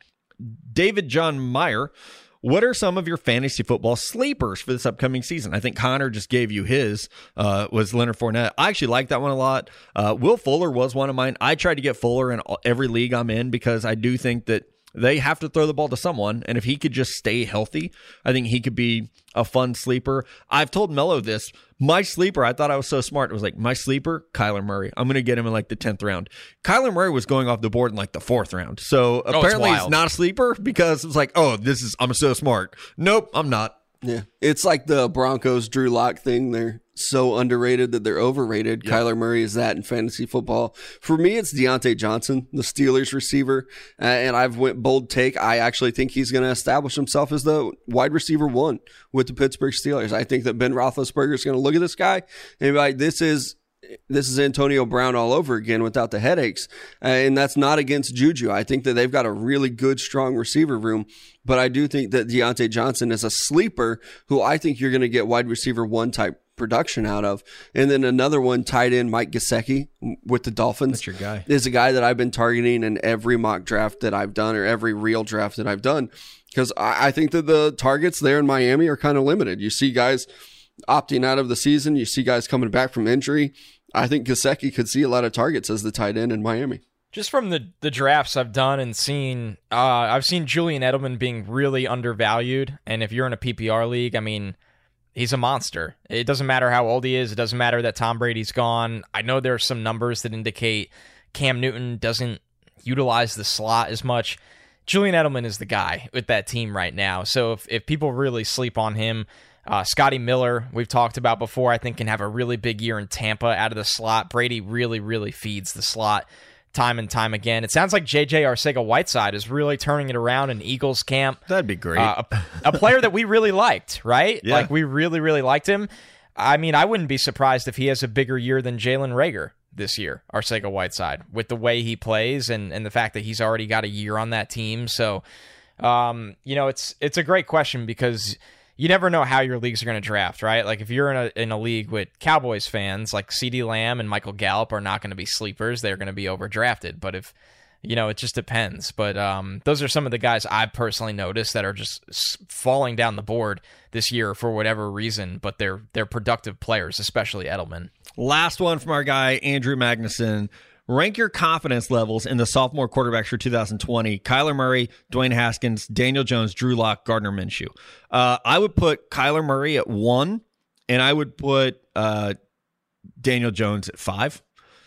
David John Meyer. What are some of your fantasy football sleepers for this upcoming season? I think Connor just gave you his, uh, was Leonard Fournette. I actually like that one a lot. Uh, Will Fuller was one of mine. I tried to get Fuller in all, every league I'm in because I do think that they have to throw the ball to someone. And if he could just stay healthy, I think he could be a fun sleeper. I've told Mello this. My sleeper, I thought I was so smart. It was like, my sleeper, Kyler Murray. I'm going to get him in like the tenth round. Kyler Murray was going off the board in like the fourth round. So it's apparently he's wild. not a sleeper because it's like, oh, this is, I'm so smart. Nope, I'm not. Yeah. It's like the Broncos Drew Lock thing. They're so underrated that they're overrated. Yep. Kyler Murray is that in fantasy football. For me, it's Deontay Johnson, the Steelers receiver. Uh, and I've went bold take. I actually think he's going to establish himself as the wide receiver one with the Pittsburgh Steelers. I think that Ben Roethlisberger is going to look at this guy and be like, this is This is Antonio Brown all over again without the headaches. Uh, and that's not against Juju. I think that they've got a really good, strong receiver room. But I do think that Deontay Johnson is a sleeper who I think you're going to get wide receiver one type production out of. And then another one, tight end Mike Gesicki with the Dolphins. That's your guy. Is a guy that I've been targeting in every mock draft that I've done or every real draft that I've done. Because I, I think that the targets there in Miami are kind of limited. You see guys opting out of the season. You see guys coming back from injury. I think Gesicki could see a lot of targets as the tight end in Miami. Just from the, the drafts I've done and seen, uh, I've seen Julian Edelman being really undervalued. And if you're in a P P R league, I mean, he's a monster. It doesn't matter how old he is. It doesn't matter that Tom Brady's gone. I know there are some numbers that indicate Cam Newton doesn't utilize the slot as much. Julian Edelman is the guy with that team right now. So if, if people really sleep on him, Uh, Scotty Miller, we've talked about before, I think can have a really big year in Tampa out of the slot. Brady really, really feeds the slot time and time again. It sounds like J J Arcega-Whiteside is really turning it around in Eagles camp. That'd be great. Uh, a, a player that we really liked, right? Yeah. Like, we really, really liked him. I mean, I wouldn't be surprised if he has a bigger year than Jalen Reagor this year, Arcega-Whiteside, with the way he plays and, and the fact that he's already got a year on that team. So, um, you know, it's it's a great question because you never know how your leagues are going to draft, right? Like if you're in a in a league with Cowboys fans, like CeeDee Lamb and Michael Gallup are not going to be sleepers. They're going to be overdrafted. But if, you know, it just depends. But um, those are some of the guys I've personally noticed that are just falling down the board this year for whatever reason, but they're they're productive players, especially Edelman. Last one from our guy, Andrew Magnuson. Rank your confidence levels in the sophomore quarterbacks for two thousand twenty. Kyler Murray, Dwayne Haskins, Daniel Jones, Drew Lock, Gardner Minshew. Uh, I would put Kyler Murray at one, and I would put uh, Daniel Jones at five.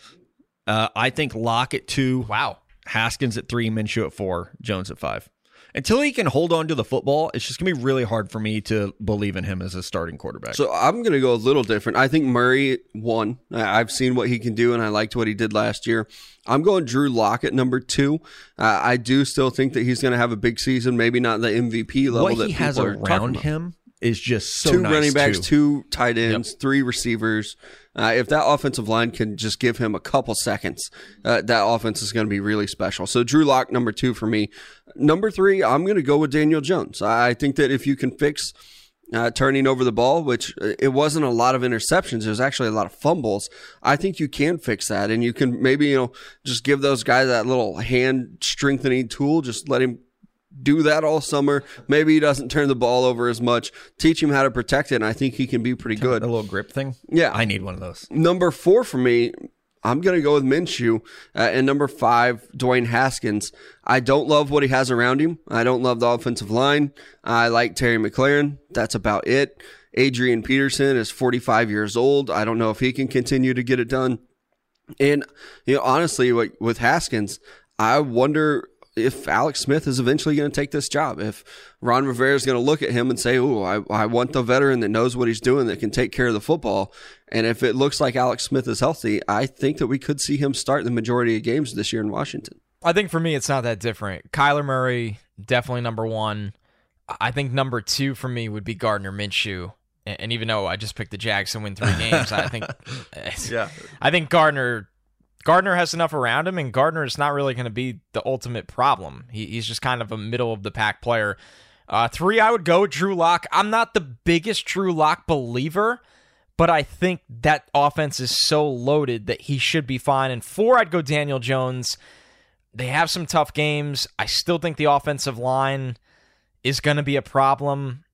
Uh, I think Lock at two. Wow. Haskins at three, Minshew at four, Jones at five. Until he can hold on to the football, it's just going to be really hard for me to believe in him as a starting quarterback. So I'm going to go a little different. I think Murray, one. I've seen what he can do, and I liked what he did last year. I'm going Drew Lock at number two. Uh, I do still think that he's going to have a big season, maybe not the M V P level what that he people has are around talking about. him is just so two nice running backs, too. two tight ends, yep. three receivers. Uh, if that offensive line can just give him a couple seconds, uh, that offense is going to be really special. So Drew Lock, number two for me. Number three, I'm going to go with Daniel Jones. I think that if you can fix uh, turning over the ball, which it wasn't a lot of interceptions, it was actually a lot of fumbles, I think you can fix that. And you can maybe, you know, just give those guys that little hand strengthening tool, just let him do that all summer. Maybe he doesn't turn the ball over as much. Teach him how to protect it, and I think he can be pretty good. A little grip thing? Yeah. I need one of those. Number four for me, I'm going to go with Minshew. Uh, and number five, Dwayne Haskins. I don't love what he has around him. I don't love the offensive line. I like Terry McLaurin. That's about it. Adrian Peterson is forty-five years old. I don't know if he can continue to get it done. And, you know, honestly, like, with Haskins, I wonder if Alex Smith is eventually going to take this job. If Ron Rivera is going to look at him and say, oh, I, I want the veteran that knows what he's doing, that can take care of the football. And if it looks like Alex Smith is healthy, I think that we could see him start the majority of games this year in Washington. I think for me, it's not that different. Kyler Murray, definitely number one. I think number two for me would be Gardner Minshew. And even though I just picked the Jags to win three games, I think, yeah, I think Gardner Gardner has enough around him, and Gardner is not really going to be the ultimate problem. He, he's just kind of a middle-of-the-pack player. Uh, three, I would go Drew Lock. I'm not the biggest Drew Lock believer, but I think that offense is so loaded that he should be fine. And four, I'd go Daniel Jones. They have some tough games. I still think the offensive line is going to be a problem.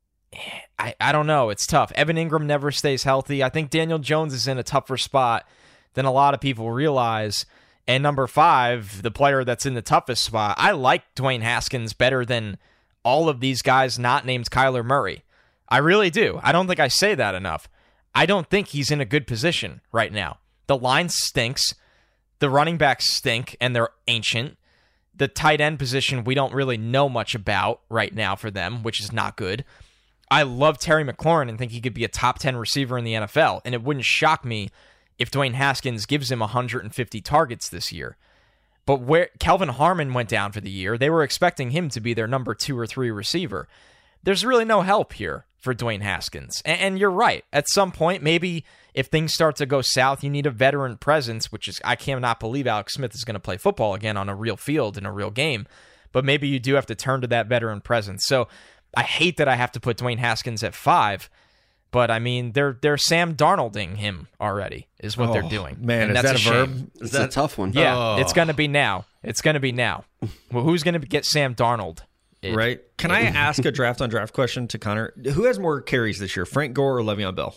I, I don't know. It's tough. Evan Ingram never stays healthy. I think Daniel Jones is in a tougher spot than a lot of people realize. And number five, the player that's in the toughest spot, I like Dwayne Haskins better than all of these guys not named Kyler Murray. I really do. I don't think I say that enough. I don't think he's in a good position right now. The line stinks. The running backs stink, and they're ancient. The tight end position, we don't really know much about right now for them, which is not good. I love Terry McLaurin and think he could be a top ten receiver in the N F L, and it wouldn't shock me if Dwayne Haskins gives him one hundred fifty targets this year. But where Kelvin Harmon went down for the year, they were expecting him to be their number two or three receiver. There's really no help here for Dwayne Haskins. And, and you're right. At some point, maybe if things start to go south, you need a veteran presence, which is, I cannot believe Alex Smith is going to play football again on a real field in a real game. But maybe you do have to turn to that veteran presence. So I hate that I have to put Dwayne Haskins at five. But, I mean, they're they're Sam Darnolding him already is what oh, they're doing. Man, and is that's that a, a verb? shame. It's that a tough one. Yeah, oh. It's going to be now. It's going to be now. Well, who's going to get Sam Darnold? It, right. Can I ask a draft on draft question to Connor? Who has more carries this year, Frank Gore or Le'Veon Bell?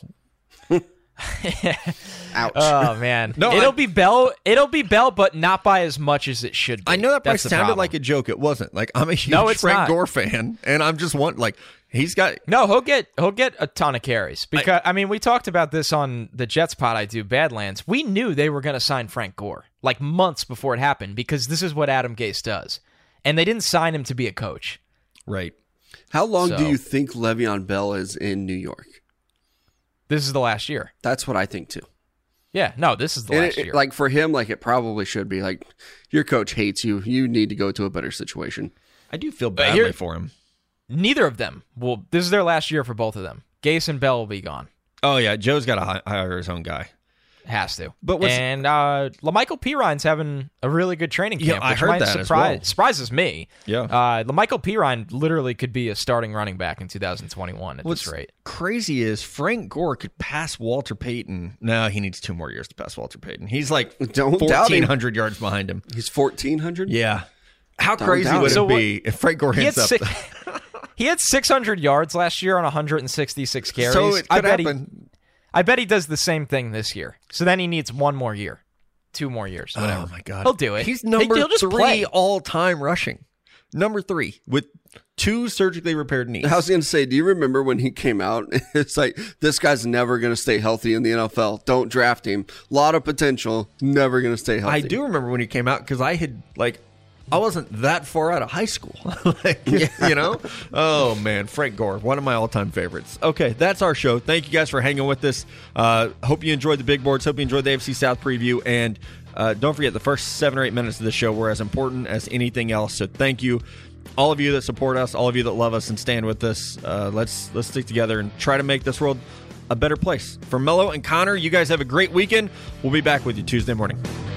Ouch. Oh man, no, it'll I, be Bell. It'll be Bell, but not by as much as it should be. I know that probably That's sounded like a joke. It wasn't. Like I'm a huge no, it's Frank not. Gore fan, and I'm just want like he's got. No, he'll get he'll get a ton of carries because I, I mean we talked about this on the Jets pod I do Badlands. We knew they were going to sign Frank Gore like months before it happened because this is what Adam Gase does, and they didn't sign him to be a coach. Right. How long So- do you think Le'Veon Bell is in New York? This is the last year. That's what I think too. Yeah, no, this is the And last it, year. like for him, like it probably should be. Like your coach hates you. You need to go to a better situation. I do feel But badly here- for him. Neither of them will. This is their last year for both of them. Gase and Bell will be gone. Oh yeah, Joe's got to hi- hire his own guy. Has to. But what's- and uh, LaMichael Pirines having a really good training camp. Yeah, I which heard might that as surprise, well. surprises me. Yeah. Uh, LaMichael Pirine literally could be a starting running back in two thousand twenty-one at What's this rate. crazy is Frank Gore could pass Walter Payton. No, he needs two more years to pass Walter Payton. He's like Don't doubt him. fourteen hundred yards behind him. He's fourteen hundred? Yeah. How Don't crazy doubt would it. it So what- be if Frank Gore He had, hits up? six, the- he had six hundred yards last year on one hundred sixty-six carries. so it I could bet he happen. I bet he does the same thing this year. So then he needs one more year, two more years, whatever. Oh my God, he'll do it. He's number he'll just three play. all time rushing. Number three with two surgically repaired knees. I was going to say, do you remember when he came out? It's like, this guy's never going to stay healthy in the N F L. Don't draft him. A lot of potential. Never going to stay healthy. I do remember when he came out because I had like. I wasn't that far out of high school, like, you know? Oh, man, Frank Gore, one of my all-time favorites. Okay, that's our show. Thank you guys for hanging with us. Uh, hope you enjoyed the big boards. Hope you enjoyed the A F C South preview. And uh, don't forget, the first seven or eight minutes of the show were as important as anything else. So thank you, all of you that support us, all of you that love us and stand with us. Uh, let's let's stick together and try to make this world a better place. For Mello and Connor, you guys have a great weekend. We'll be back with you Tuesday morning.